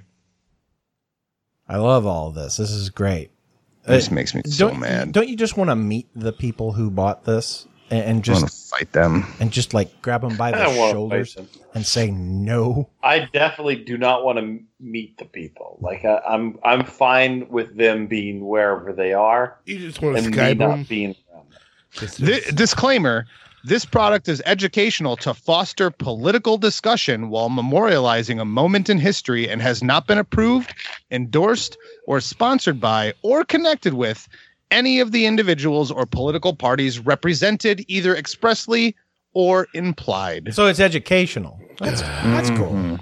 I love all of this. This is great. This makes me so mad. Don't you just want to meet the people who bought this and just want to fight them and just like grab them by the shoulders and say no? I definitely do not want to meet the people. Like I'm fine with them being wherever they are. You just want to and Skype me them. not being around them. Disclaimer. This product is educational to foster political discussion while memorializing a moment in history and has not been approved, endorsed, or sponsored by or connected with any of the individuals or political parties represented either expressly or implied. So it's educational. That's cool.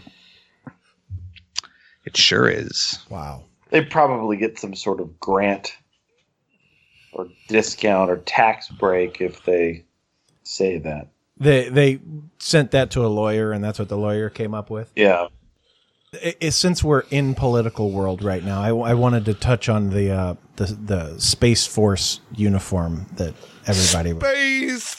It sure is. Wow. They probably get some sort of grant or discount or tax break if they say that. They sent that to a lawyer, and that's what the lawyer came up with. Yeah. Since we're in political world right now, I wanted to touch on the Space Force uniform that Space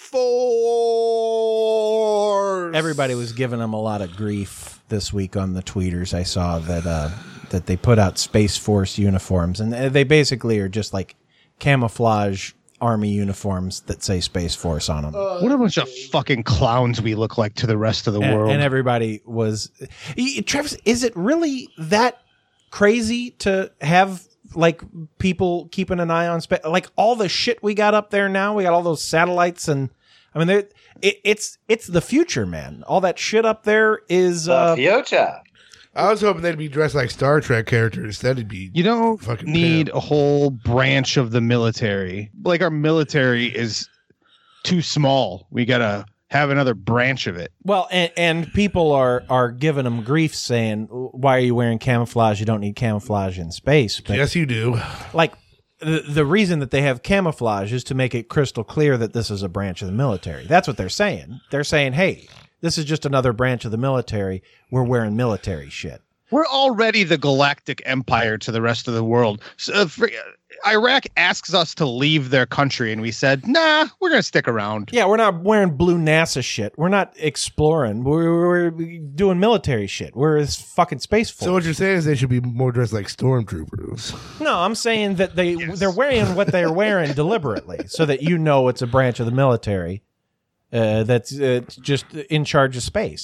Force. Everybody was giving them a lot of grief this week on the tweeters. I saw that they put out Space Force uniforms, and they basically are just like camouflage army uniforms that say Space Force on them. What a bunch of fucking clowns we look like to the rest of the world. And everybody was... Travis, is it really that crazy to have like people keeping an eye on space? Like all the shit we got up there now, we got all those satellites, and I mean, it's the future, man. All that shit up there is... future. I was hoping they'd be dressed like Star Trek characters. Instead, it'd be you don't fucking need pimp. a whole branch of the military. Like our military is too small. We gotta have another branch of it. Well, and people are giving them grief, saying, "Why are you wearing camouflage? You don't need camouflage in space." But yes, you do. Like the reason that they have camouflage is to make it crystal clear that this is a branch of the military. That's what they're saying. They're saying, "Hey, this is just another branch of the military. We're wearing military shit." We're already the galactic empire to the rest of the world. So, Iraq asks us to leave their country, and we said, nah, we're going to stick around. Yeah, we're not wearing blue NASA shit. We're not exploring. We're doing military shit. We're this fucking Space Force. So what you're saying is they should be more dressed like stormtroopers. No, I'm saying that they're wearing what they're wearing deliberately so that you know it's a branch of the military. That's just in charge of space.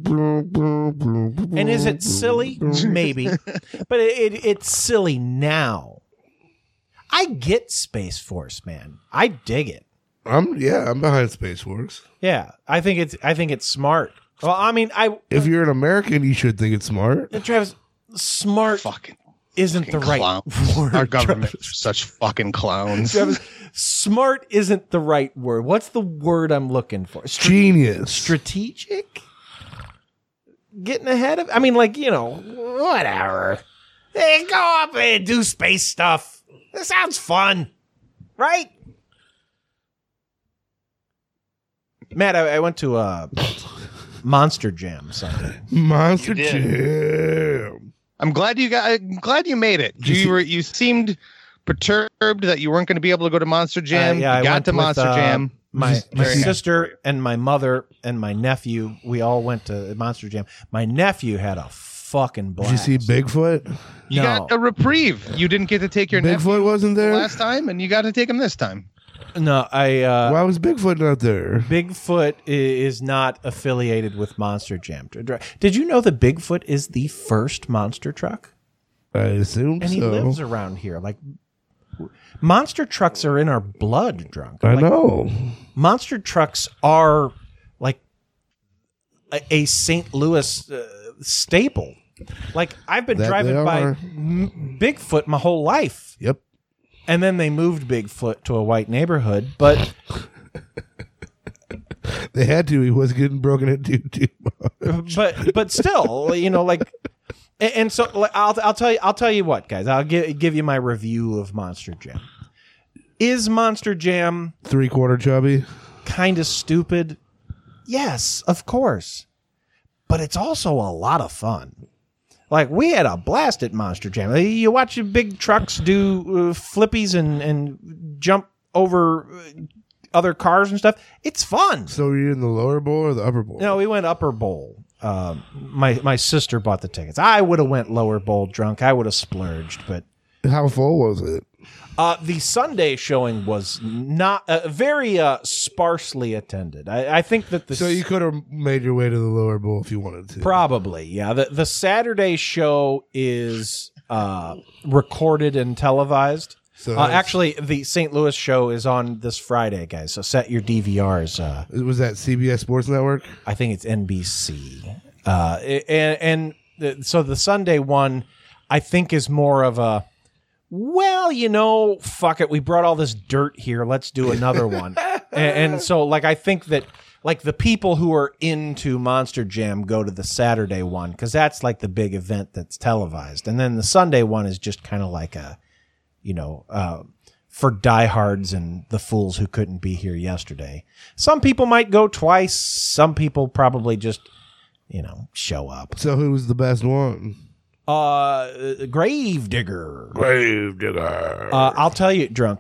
And is it silly? Maybe. But it's silly now. I get Space Force, man. I dig it. I'm behind Space Force. Yeah, I think it's smart. Well, I mean, if you're an American, you should think it's smart. Travis, smart isn't the right word. Our government are such fucking clowns. Travis, smart isn't the right word. What's the word I'm looking for? Genius. Strategic? Getting ahead of... I mean, like, whatever. Hey, go up and do space stuff. This sounds fun, right? Matt, I went to Monster Jam Sunday. Monster You did. Jam. I'm glad you made it. You seemed perturbed that you weren't going to be able to go to Monster Jam. Yeah, you I got went to with, Monster Jam. My Very sister and my mother and my nephew, we all went to Monster Jam. My nephew had a fucking blast. Did you see Bigfoot? You got a reprieve. You didn't get to take your nephew Bigfoot wasn't there last time, and you got to take him this time. No, why was Bigfoot not there? Bigfoot is not affiliated with Monster Jam. Did you know that Bigfoot is the first monster truck? I assume And so. he lives around here. Like, monster trucks are in our blood, Drunk. I Like, know. Monster trucks are like a St. Louis staple. Like, I've been That driving they by are. Bigfoot my whole life. Yep. And then they moved Bigfoot to a white neighborhood, but They had to. He was getting broken into too much. but still, you know, like, and so like, I'll tell you what, guys. I'll give you my review of Monster Jam. Is Monster Jam 3/4 chubby? kind of stupid? Yes, of course. But it's also a lot of fun. Like, we had a blast at Monster Jam. You watch big trucks do flippies and jump over other cars and stuff. It's fun. So were you in the lower bowl or the upper bowl? No, we went upper bowl. My sister bought the tickets. I would have went lower bowl, Drunk. I would have splurged, but How full was it? the Sunday showing was not very sparsely attended. I think that So you could have made your way to the lower bowl if you wanted to. probably, yeah. The Saturday show is recorded and televised. So that's- Actually, the St. Louis show is on this Friday, guys. So set your DVRs. Was that CBS Sports Network? I think it's NBC. So the Sunday one, I think, is more of a, well, you know, fuck it. We brought all this dirt here. Let's do another one. and so, like, I think that, like, the people who are into Monster Jam go to the Saturday one because that's, like, the big event that's televised. And then the Sunday one is just kind of like a, you know, for diehards and the fools who couldn't be here yesterday. Some people might go twice. Some people probably just, you know, show up. So who was the best one? Gravedigger. Gravedigger. I'll tell you, Drunk.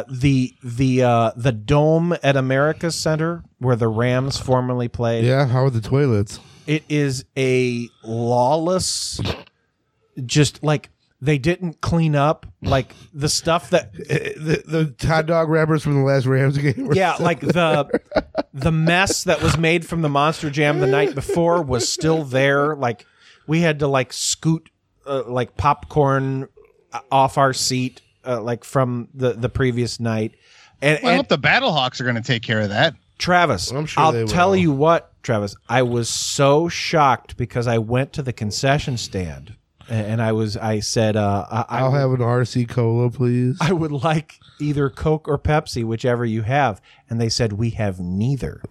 The dome at America's Center where the Rams formerly played. Yeah, how are the toilets? It is a lawless, just like they didn't clean up like the stuff that the hot dog wrappers from the last Rams game. were yeah, still like the mess that was made from the Monster Jam the night before was still there. Like we had to like scoot like popcorn off our seat like from the previous night. And, Well, I hope the Battlehawks are going to take care of that. Travis, I'm sure I'll they tell will. you what, Travis, I was so shocked because I went to the concession stand and I said, I'll have an RC Cola, please. I would like either Coke or Pepsi, whichever you have. And they said, we have neither.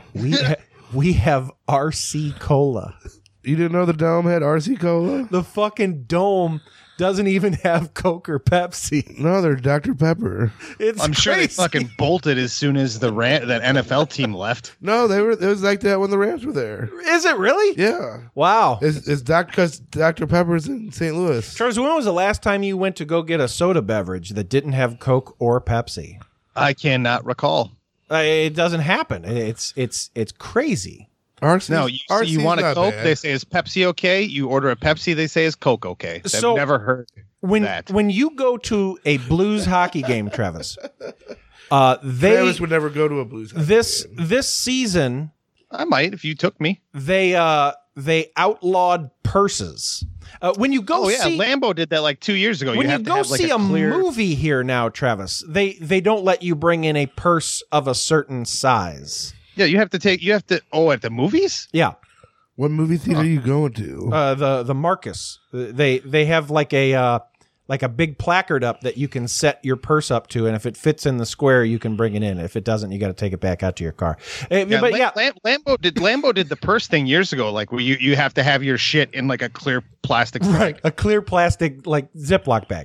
We have RC Cola. You didn't know the Dome had RC Cola? The fucking Dome doesn't even have Coke or Pepsi. No, they're Dr. Pepper. It's I'm sure they crazy. fucking bolted as soon as that NFL team left. No, they were. It was like that when the Rams were there. Is it really? Yeah. Wow. It's because Dr. Pepper's in St. Louis. Charles, when was the last time you went to go get a soda beverage that didn't have Coke or Pepsi? I cannot recall. It doesn't happen. It's crazy. RC's, No, you RC's want a not Coke? bad. They say is Pepsi okay? You order a Pepsi, they say is Coke okay? I've So, never heard that. When you go to a Blues hockey game, Travis, Travis would never go to a Blues hockey game. this season I might if you took me. they outlawed purses. When you go see Lambeau did that like 2 years ago. when you have to go have, like, see a clear... movie here now, Travis, they don't let you bring in a purse of a certain size. Yeah, you have to. Oh, at the movies? Yeah. What movie theater are you going to? The Marcus. They have like a like a big placard up that you can set your purse up to, and if it fits in the square, you can bring it in. If it doesn't, you got to take it back out to your car. Lambo did the purse thing years ago, like where you have to have your shit in like a clear plastic bag. Right, a clear plastic like Ziploc bag.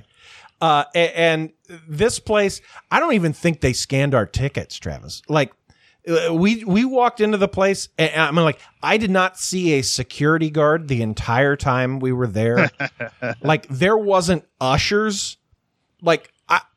And this place, I don't even think they scanned our tickets, Travis. Like we walked into the place, and I mean, like, I did not see a security guard the entire time we were there. Like, there wasn't ushers. Like,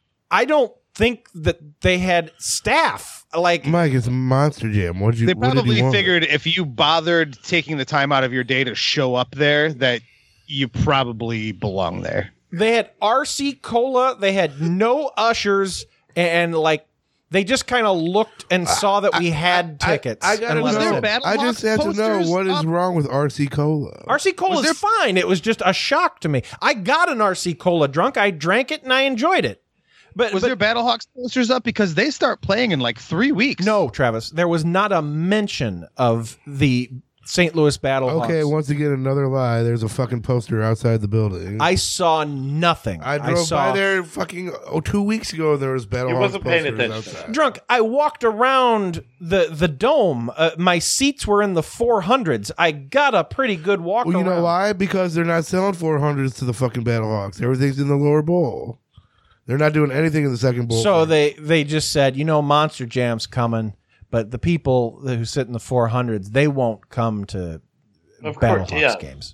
I don't think that they had staff. Like, Mike, it's a Monster Jam. They probably figured if you bothered taking the time out of your day to show up there, that you probably belong there. They had RC Cola. They had no ushers, and like, they just kind of looked and saw that we had tickets. I gotta know. I just have to know what is wrong with RC Cola. RC Cola is fine. It was just a shock to me. I got an RC Cola drunk. I drank it and I enjoyed it. But was there Battlehawks posters up? Because they start playing in like 3 weeks. No, Travis. There was not a mention of the St. Louis Battlehawks. Okay, once again, another lie. There's a fucking poster outside the building. I saw nothing. I drove by there fucking 2 weeks ago. There was Battlehawks. He wasn't paying posters attention. outside. Drunk. I walked around the dome. My seats were in the 400s. I got a pretty good walk Well, you around. know why? Because they're not selling 400s to the fucking Battlehawks. Everything's in the lower bowl. They're not doing anything in the second bowl. So they just said, Monster Jam's coming, but the people who sit in the 400s, they won't come to Battlehawks games.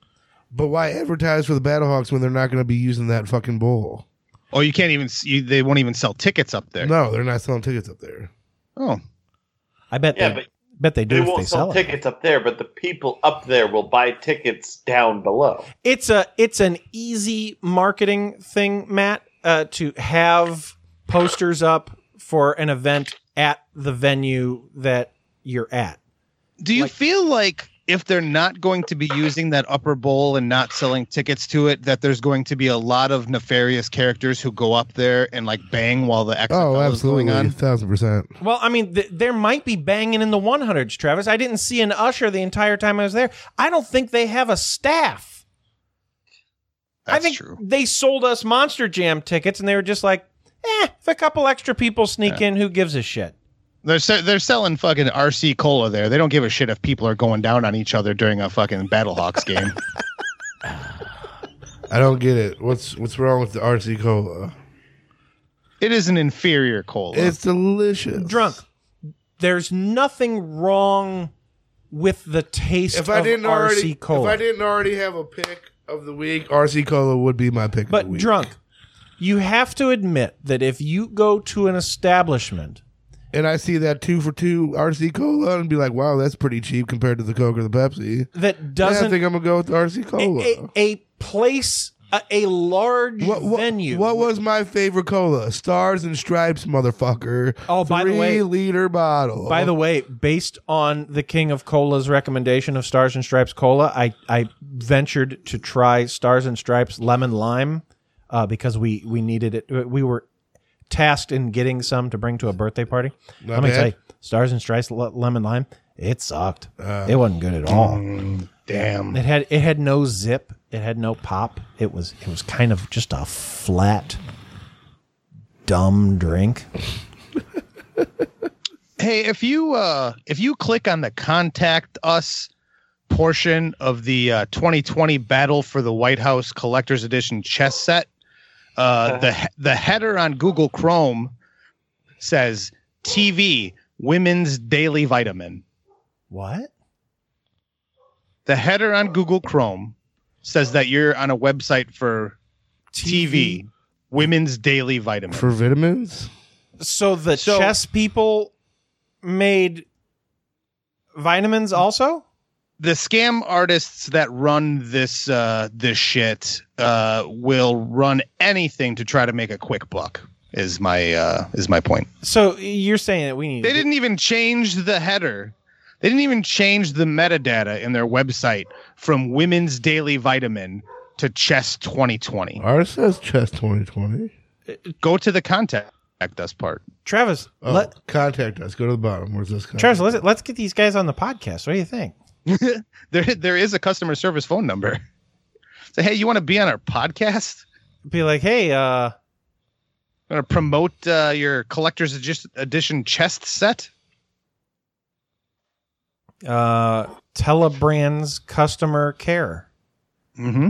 But why advertise for the Battlehawks when they're not going to be using that fucking bowl? Oh, you can't even. They won't even sell tickets up there. No, they're not selling tickets up there. Oh, I bet. Bet they do. They if won't they sell sell tickets up there, but the people up there will buy tickets down below. It's an easy marketing thing, Matt, to have posters up for an event at the venue that you're at. Do you feel like if they're not going to be using that upper bowl and not selling tickets to it, that there's going to be a lot of nefarious characters who go up there and like bang while the XFL is going on? 1,000%. Well, I mean, there might be banging in the 100s, Travis. I didn't see an usher the entire time I was there. I don't think they have a staff. That's I think true. they sold us Monster Jam tickets, and they were just like, if a couple extra people sneak in, who gives a shit? They're selling fucking RC Cola there. They don't give a shit if people are going down on each other during a fucking Battlehawks game. I don't get it. What's wrong with the RC Cola? It is an inferior cola. It's delicious. Drunk. There's nothing wrong with the taste of RC Cola. If I didn't already have a pick of the week, RC Cola would be my pick of the week. But drunk, you have to admit that if you go to an establishment and I see that 2 for $2 RC Cola and be like, wow, that's pretty cheap compared to the Coke or the Pepsi. that doesn't, I think I'm going to go with the RC Cola. a place, a large venue. What was my favorite cola? Stars and Stripes, motherfucker. Oh, by the way, 3-liter bottle. By the way, based on the King of Cola's recommendation of Stars and Stripes Cola, I ventured to try Stars and Stripes Lemon Lime because we needed it. We were tasked in getting some to bring to a birthday party. Let me tell you, Stars and Stripes Lemon Lime, it sucked. It wasn't good at all. Damn. It had no zip. It had no pop. It was kind of just a flat, dumb drink. Hey, if you click on the Contact Us portion of the 2020 Battle for the White House Collector's Edition chess set, the header on Google Chrome says TV Women's Daily Vitamin. What? The header on Google Chrome says that you're on a website for TV Women's Daily Vitamin. For vitamins? So chess people made vitamins also? The scam artists that run this shit will run anything to try to make a quick buck. Is my point. So you're saying that we need. They didn't even change the header. They didn't even change the metadata in their website from Women's Daily Vitamin to Chess 2020. Ours says Chess 2020. Go to the Contact Us part. Travis, Contact Us. Go to the bottom. Where's this? Travis, let's get these guys on the podcast. What do you think? There is a customer service phone number. Say, hey, you want to be on our podcast? Be like, hey, going to promote your collector's edition chest set? Telebrand's customer care. Mm-hmm.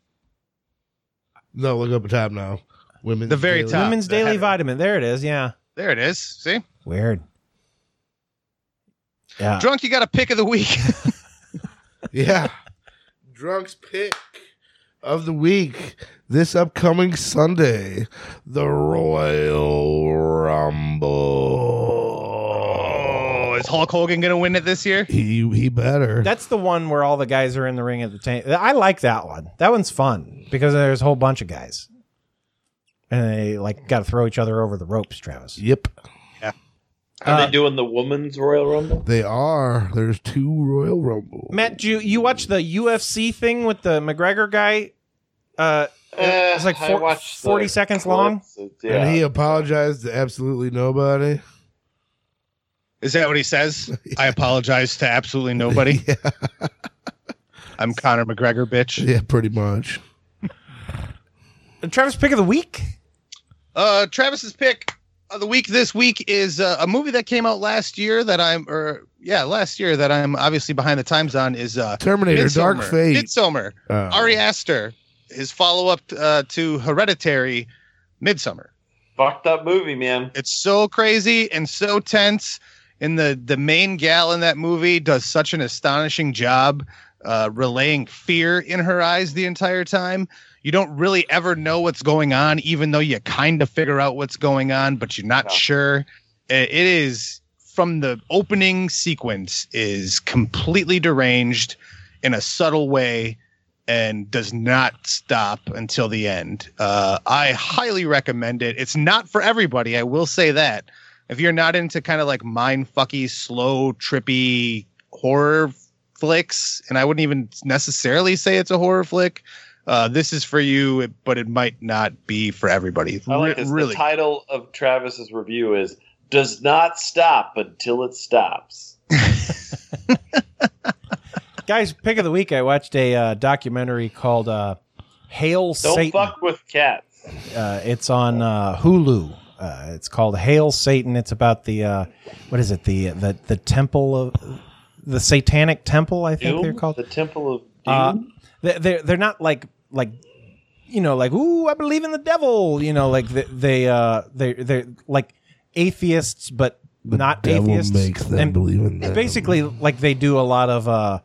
No, look up the top now. Women's the very Daily. top. Women's Daily Vitamin. There it is. Yeah. There it is. See? Weird. Yeah. Drunk, you got a pick of the week. Yeah. Drunk's pick of the week this upcoming Sunday, the Royal Rumble. Oh, is Hulk Hogan going to win it this year? He better. That's the one where all the guys are in the ring at the time. I like that one. That one's fun because there's a whole bunch of guys. And they like got to throw each other over the ropes, Travis. Yep. Yeah. Are they doing the women's Royal Rumble? They are. There's 2 Royal Rumble. Matt, you watch the UFC thing with the McGregor guy? It's like 40 seconds long. Yeah. And he apologized to absolutely nobody. Is that what he says? I apologize to absolutely nobody. Yeah. I'm Conor McGregor, bitch. Yeah, pretty much. Travis, pick of the week? Travis's pick of the week this week is a movie that came out last year that I'm obviously behind the times on is Terminator Midsommar. Dark Fate. Midsommar. Ari Aster, his follow-up to Hereditary, Midsommar. Fucked up movie, man. It's so crazy and so tense. And the main gal in that movie does such an astonishing job relaying fear in her eyes the entire time. You don't really ever know what's going on, even though you kind of figure out what's going on, but you're not sure. It is, from the opening sequence, is completely deranged in a subtle way and does not stop until the end. I highly recommend it. It's not for everybody, I will say that. If you're not into kind of like mind-fucky, slow, trippy horror flicks, and I wouldn't even necessarily say it's a horror flick, this is for you, but it might not be for everybody. I like this. Really. The title of Travis's review is "Does Not Stop Until It Stops." Guys, pick of the week. I watched a documentary called "Hail Satan." Don't fuck with cats. It's on Hulu. It's called "Hail Satan." It's about the what is it? The temple of the Satanic Temple. I think Doom? they're called the Temple of Doom. They're not like you know, like, ooh, I believe in the devil. You know, like they're like atheists, but not Devil atheists. makes them believe in that. Basically, like they do a lot of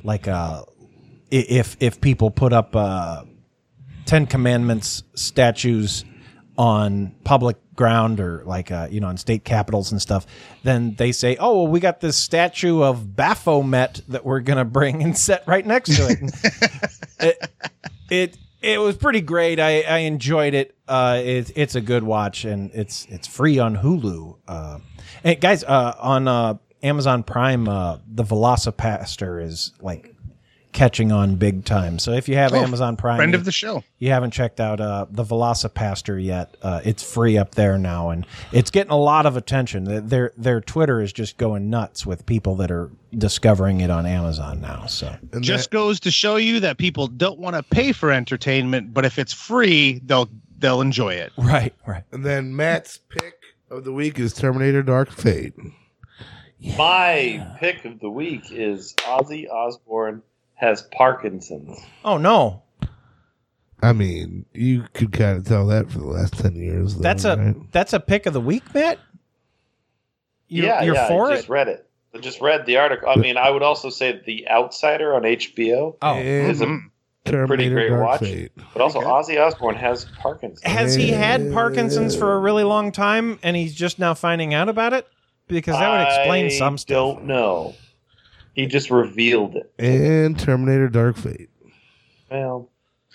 if people put up 10 Commandments statues on public ground or like in state capitals and stuff, then they say, oh, well, we got this statue of Baphomet that we're gonna bring and set right next to it. It was pretty great. I enjoyed it. It's a good watch, and it's free on Hulu. And guys, on Amazon Prime, the Velocipaster is like catching on big time. So if you have Amazon Prime, friend of the show, you haven't checked out the Velocipaster yet, it's free up there now, and it's getting a lot of attention. Their Twitter is just going nuts with people that are discovering it on Amazon now. So just goes to show you that people don't want to pay for entertainment, but if it's free, they'll enjoy it. Right. And then Matt's pick of the week is Terminator Dark Fate. My pick of the week is Ozzy Osbourne has Parkinson's. Oh no! I mean, you could kind of tell that for the last 10 years. Though, That's a pick of the week, Matt. You're for I it. just read it. I just read the article. I mean, I would also say The Outsider on HBO is a pretty great Dark watch. Fate. But also, Ozzy Osbourne has Parkinson's. Has he had Parkinson's for a really long time, and he's just now finding out about it? Because that would explain some stuff. I don't know. He just revealed it. And Terminator Dark Fate. Well,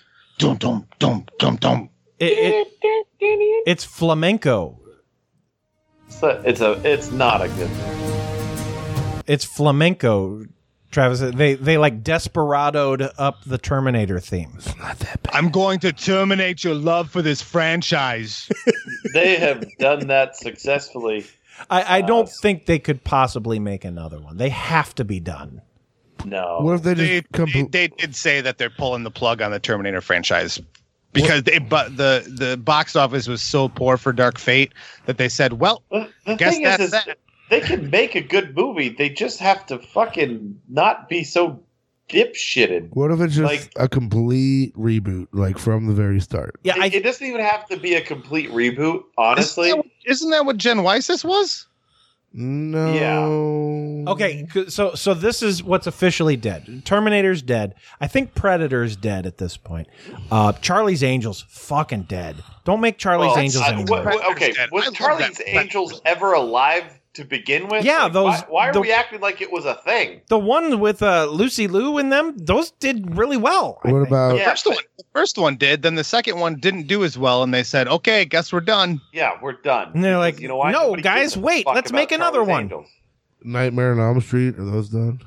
it's flamenco. It's not a good one. It's flamenco, Travis. They like desperadoed up the Terminator theme. It's not that bad. I'm going to terminate your love for this franchise. They have done that successfully. I don't think they could possibly make another one. They have to be done. No. What if they just they did say that they're pulling the plug on the Terminator franchise because the box office was so poor for Dark Fate that they said, well, The guess thing that's is that. they can make a good movie. They just have to fucking not be so dipshitted. What if it's just Like- a complete reboot, like from the very start? Yeah, It doesn't even have to be a complete reboot, honestly. Isn't that what Gen Wysis was? No. Okay, so this is what's officially dead. Terminator's dead. I think Predator's dead at this point. Charlie's Angels fucking dead. Don't make Charlie's Angels anymore. Was Charlie's Angels ever alive to begin with? Yeah, Like, those- Why are the- we acting like it was a thing? The one with Lucy Liu in them, those did really well. What about The first one did, then the second one didn't do as well, and they said, okay, guess we're done. Yeah, we're done. And they're like, You know why? no, Nobody guys, gives a wait, fuck let's about make another Charlie's one. Angels. Nightmare on Elm Street? Are those done?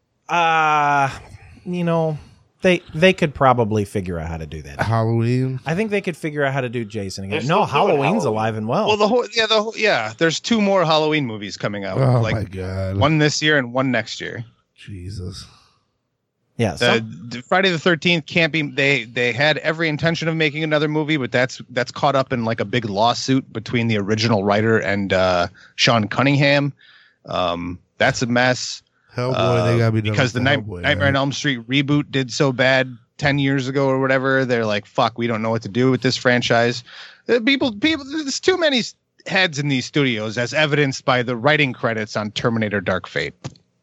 They could probably figure out how to do that. Halloween? I think they could figure out how to do Jason again. They're No, still doing Halloween's Halloween. alive and well. Well, there's 2 more Halloween movies coming out. Oh, my God. One this year and one next year. Jesus. Yeah, the Friday the 13th can't be. They had every intention of making another movie, but that's caught up in like a big lawsuit between the original writer and Sean Cunningham. That's a mess. Hellboy, they gotta be done because with the the Hellboy, Nightmare on right? Elm Street reboot did so bad 10 years ago or whatever. They're like, fuck, we don't know what to do with this franchise. People, there's too many heads in these studios, as evidenced by the writing credits on Terminator: Dark Fate.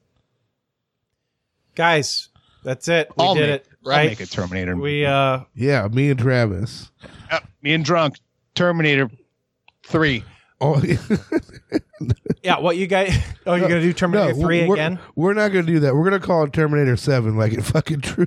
Guys, that's it. We did it, I'll right? make a Terminator movie. We Yeah, me and Travis. Yep, me and Drunk, Terminator 3. Oh, yeah. What you guys? Oh, you're gonna do Terminator 3 we're- again? We're not gonna do that. We're gonna call it Terminator 7, like it fucking truly.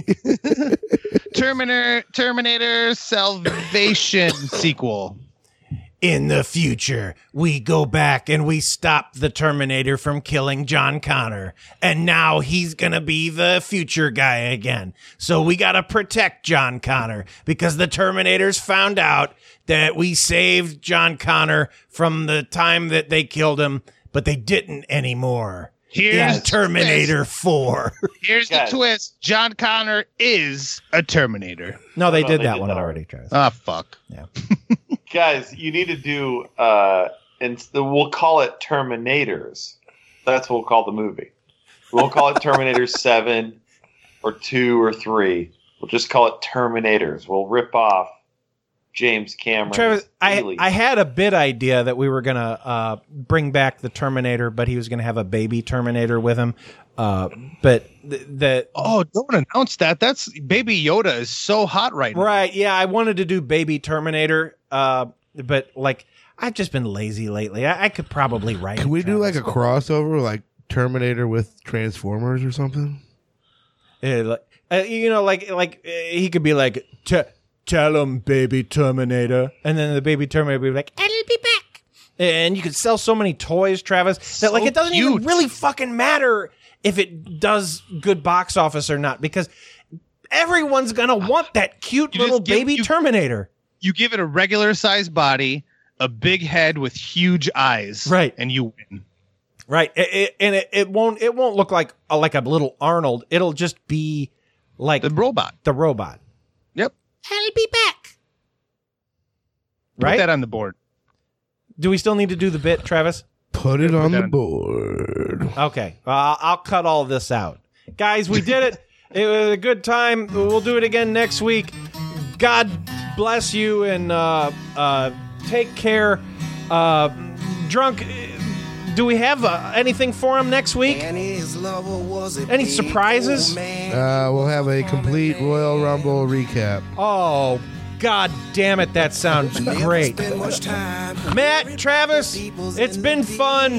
Terminator Salvation sequel. In the future, we go back and we stop the Terminator from killing John Connor. And now he's going to be the future guy again. So we got to protect John Connor because the Terminators found out that we saved John Connor from the time that they killed him, but they didn't anymore. Here's in Terminator 4. Here's the twist: John Connor is a Terminator. No, they did that one already, Travis. Ah, fuck. Yeah. Guys, you need to do we'll call it Terminators. That's what we'll call the movie. We won't call it Terminator 7 or 2 or 3. We'll just call it Terminators. We'll rip off James Cameron. Travis, I had a bit idea that we were gonna bring back the Terminator, but he was gonna have a baby Terminator with him. But don't announce that. That's Baby Yoda is so hot right now. Right? Yeah, I wanted to do Baby Terminator, but like I've just been lazy lately. I could probably write. Can we do like a crossover, like Terminator with Transformers or something? Like he could be like, tell him, Baby Terminator, and then the Baby Terminator would be like, I'll be back. And you could sell so many toys, Travis, that like it doesn't even really fucking matter if it does good box office or not, because everyone's gonna want that cute little baby Terminator. You give it a regular sized body, a big head with huge eyes, right, and you win. Right, it won't look like a little Arnold. It'll just be like the robot. Yep. I'll be back. Right? Put that on the board. Do we still need to do the bit, Travis? Put it on the board. Okay. I'll cut all this out. Guys, we did it. It was a good time. We'll do it again next week. God bless you and take care. Drunk, do we have anything for him next week? Any surprises? We'll have a complete Royal Rumble recap. Oh, God damn it, that sounds great. Matt, Travis, it's been fun.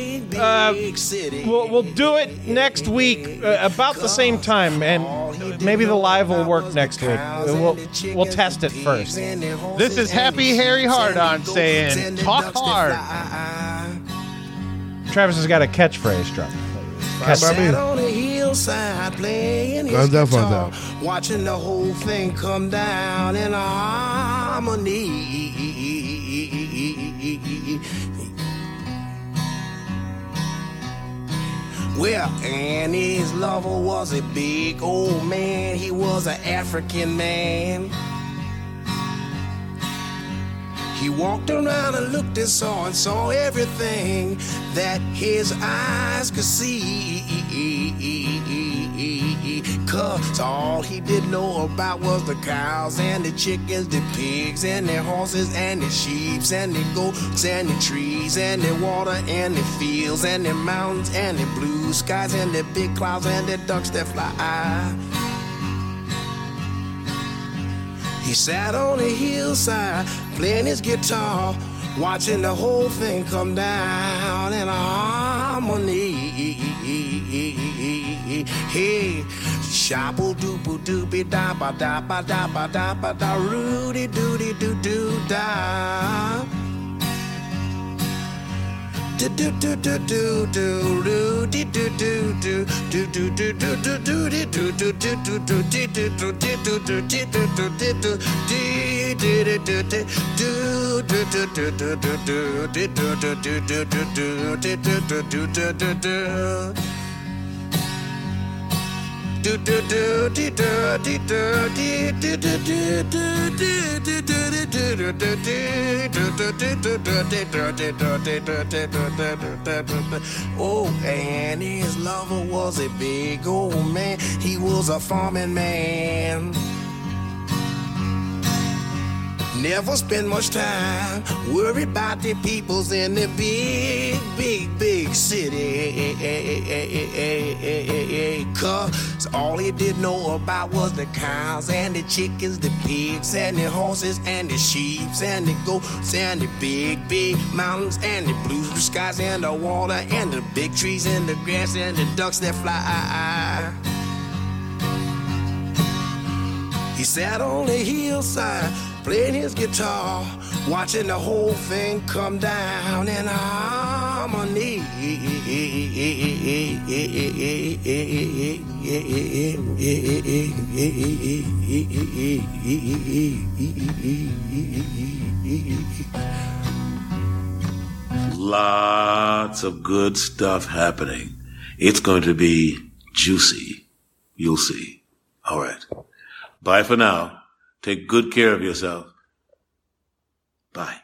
We'll do it next week about the same time, and maybe the live will work next week. We'll test it first. This is Happy Harry Hard-On saying, talk hard. Travis has got a catchphrase, Drunk. Sat on a hillside playing his Guns up, guitar, watching the whole thing come down in harmony. Well, Annie's lover was a big old man. He was an African man. He walked around and looked and saw everything that his eyes could see. 'Cause all he did know about was the cows and the chickens, the pigs and the horses and the sheep and the goats and the trees and the water and the fields and the mountains and the blue skies and the big clouds and the ducks that fly. He sat on a hillside playing his guitar, watching the whole thing come down in harmony. Hey, shabble doople doopy da ba da ba da ba da ba da roody doody doo doo da. Do do do do do do roody do do do do do do do do do do do do do do Oh, and his lover was a big old man. He was a farming man. Never spend much time worried about the peoples in the big, big, big city. 'Cause all he did know about was the cows and the chickens, the pigs and the horses and the sheep and the goats and the big, big mountains and the blue skies and the water and the big trees and the grass and the ducks that fly. He sat on the hillside playing his guitar, watching the whole thing come down in harmony. Lots of good stuff happening. It's going to be juicy. You'll see. All right. Bye for now. Take good care of yourself. Bye.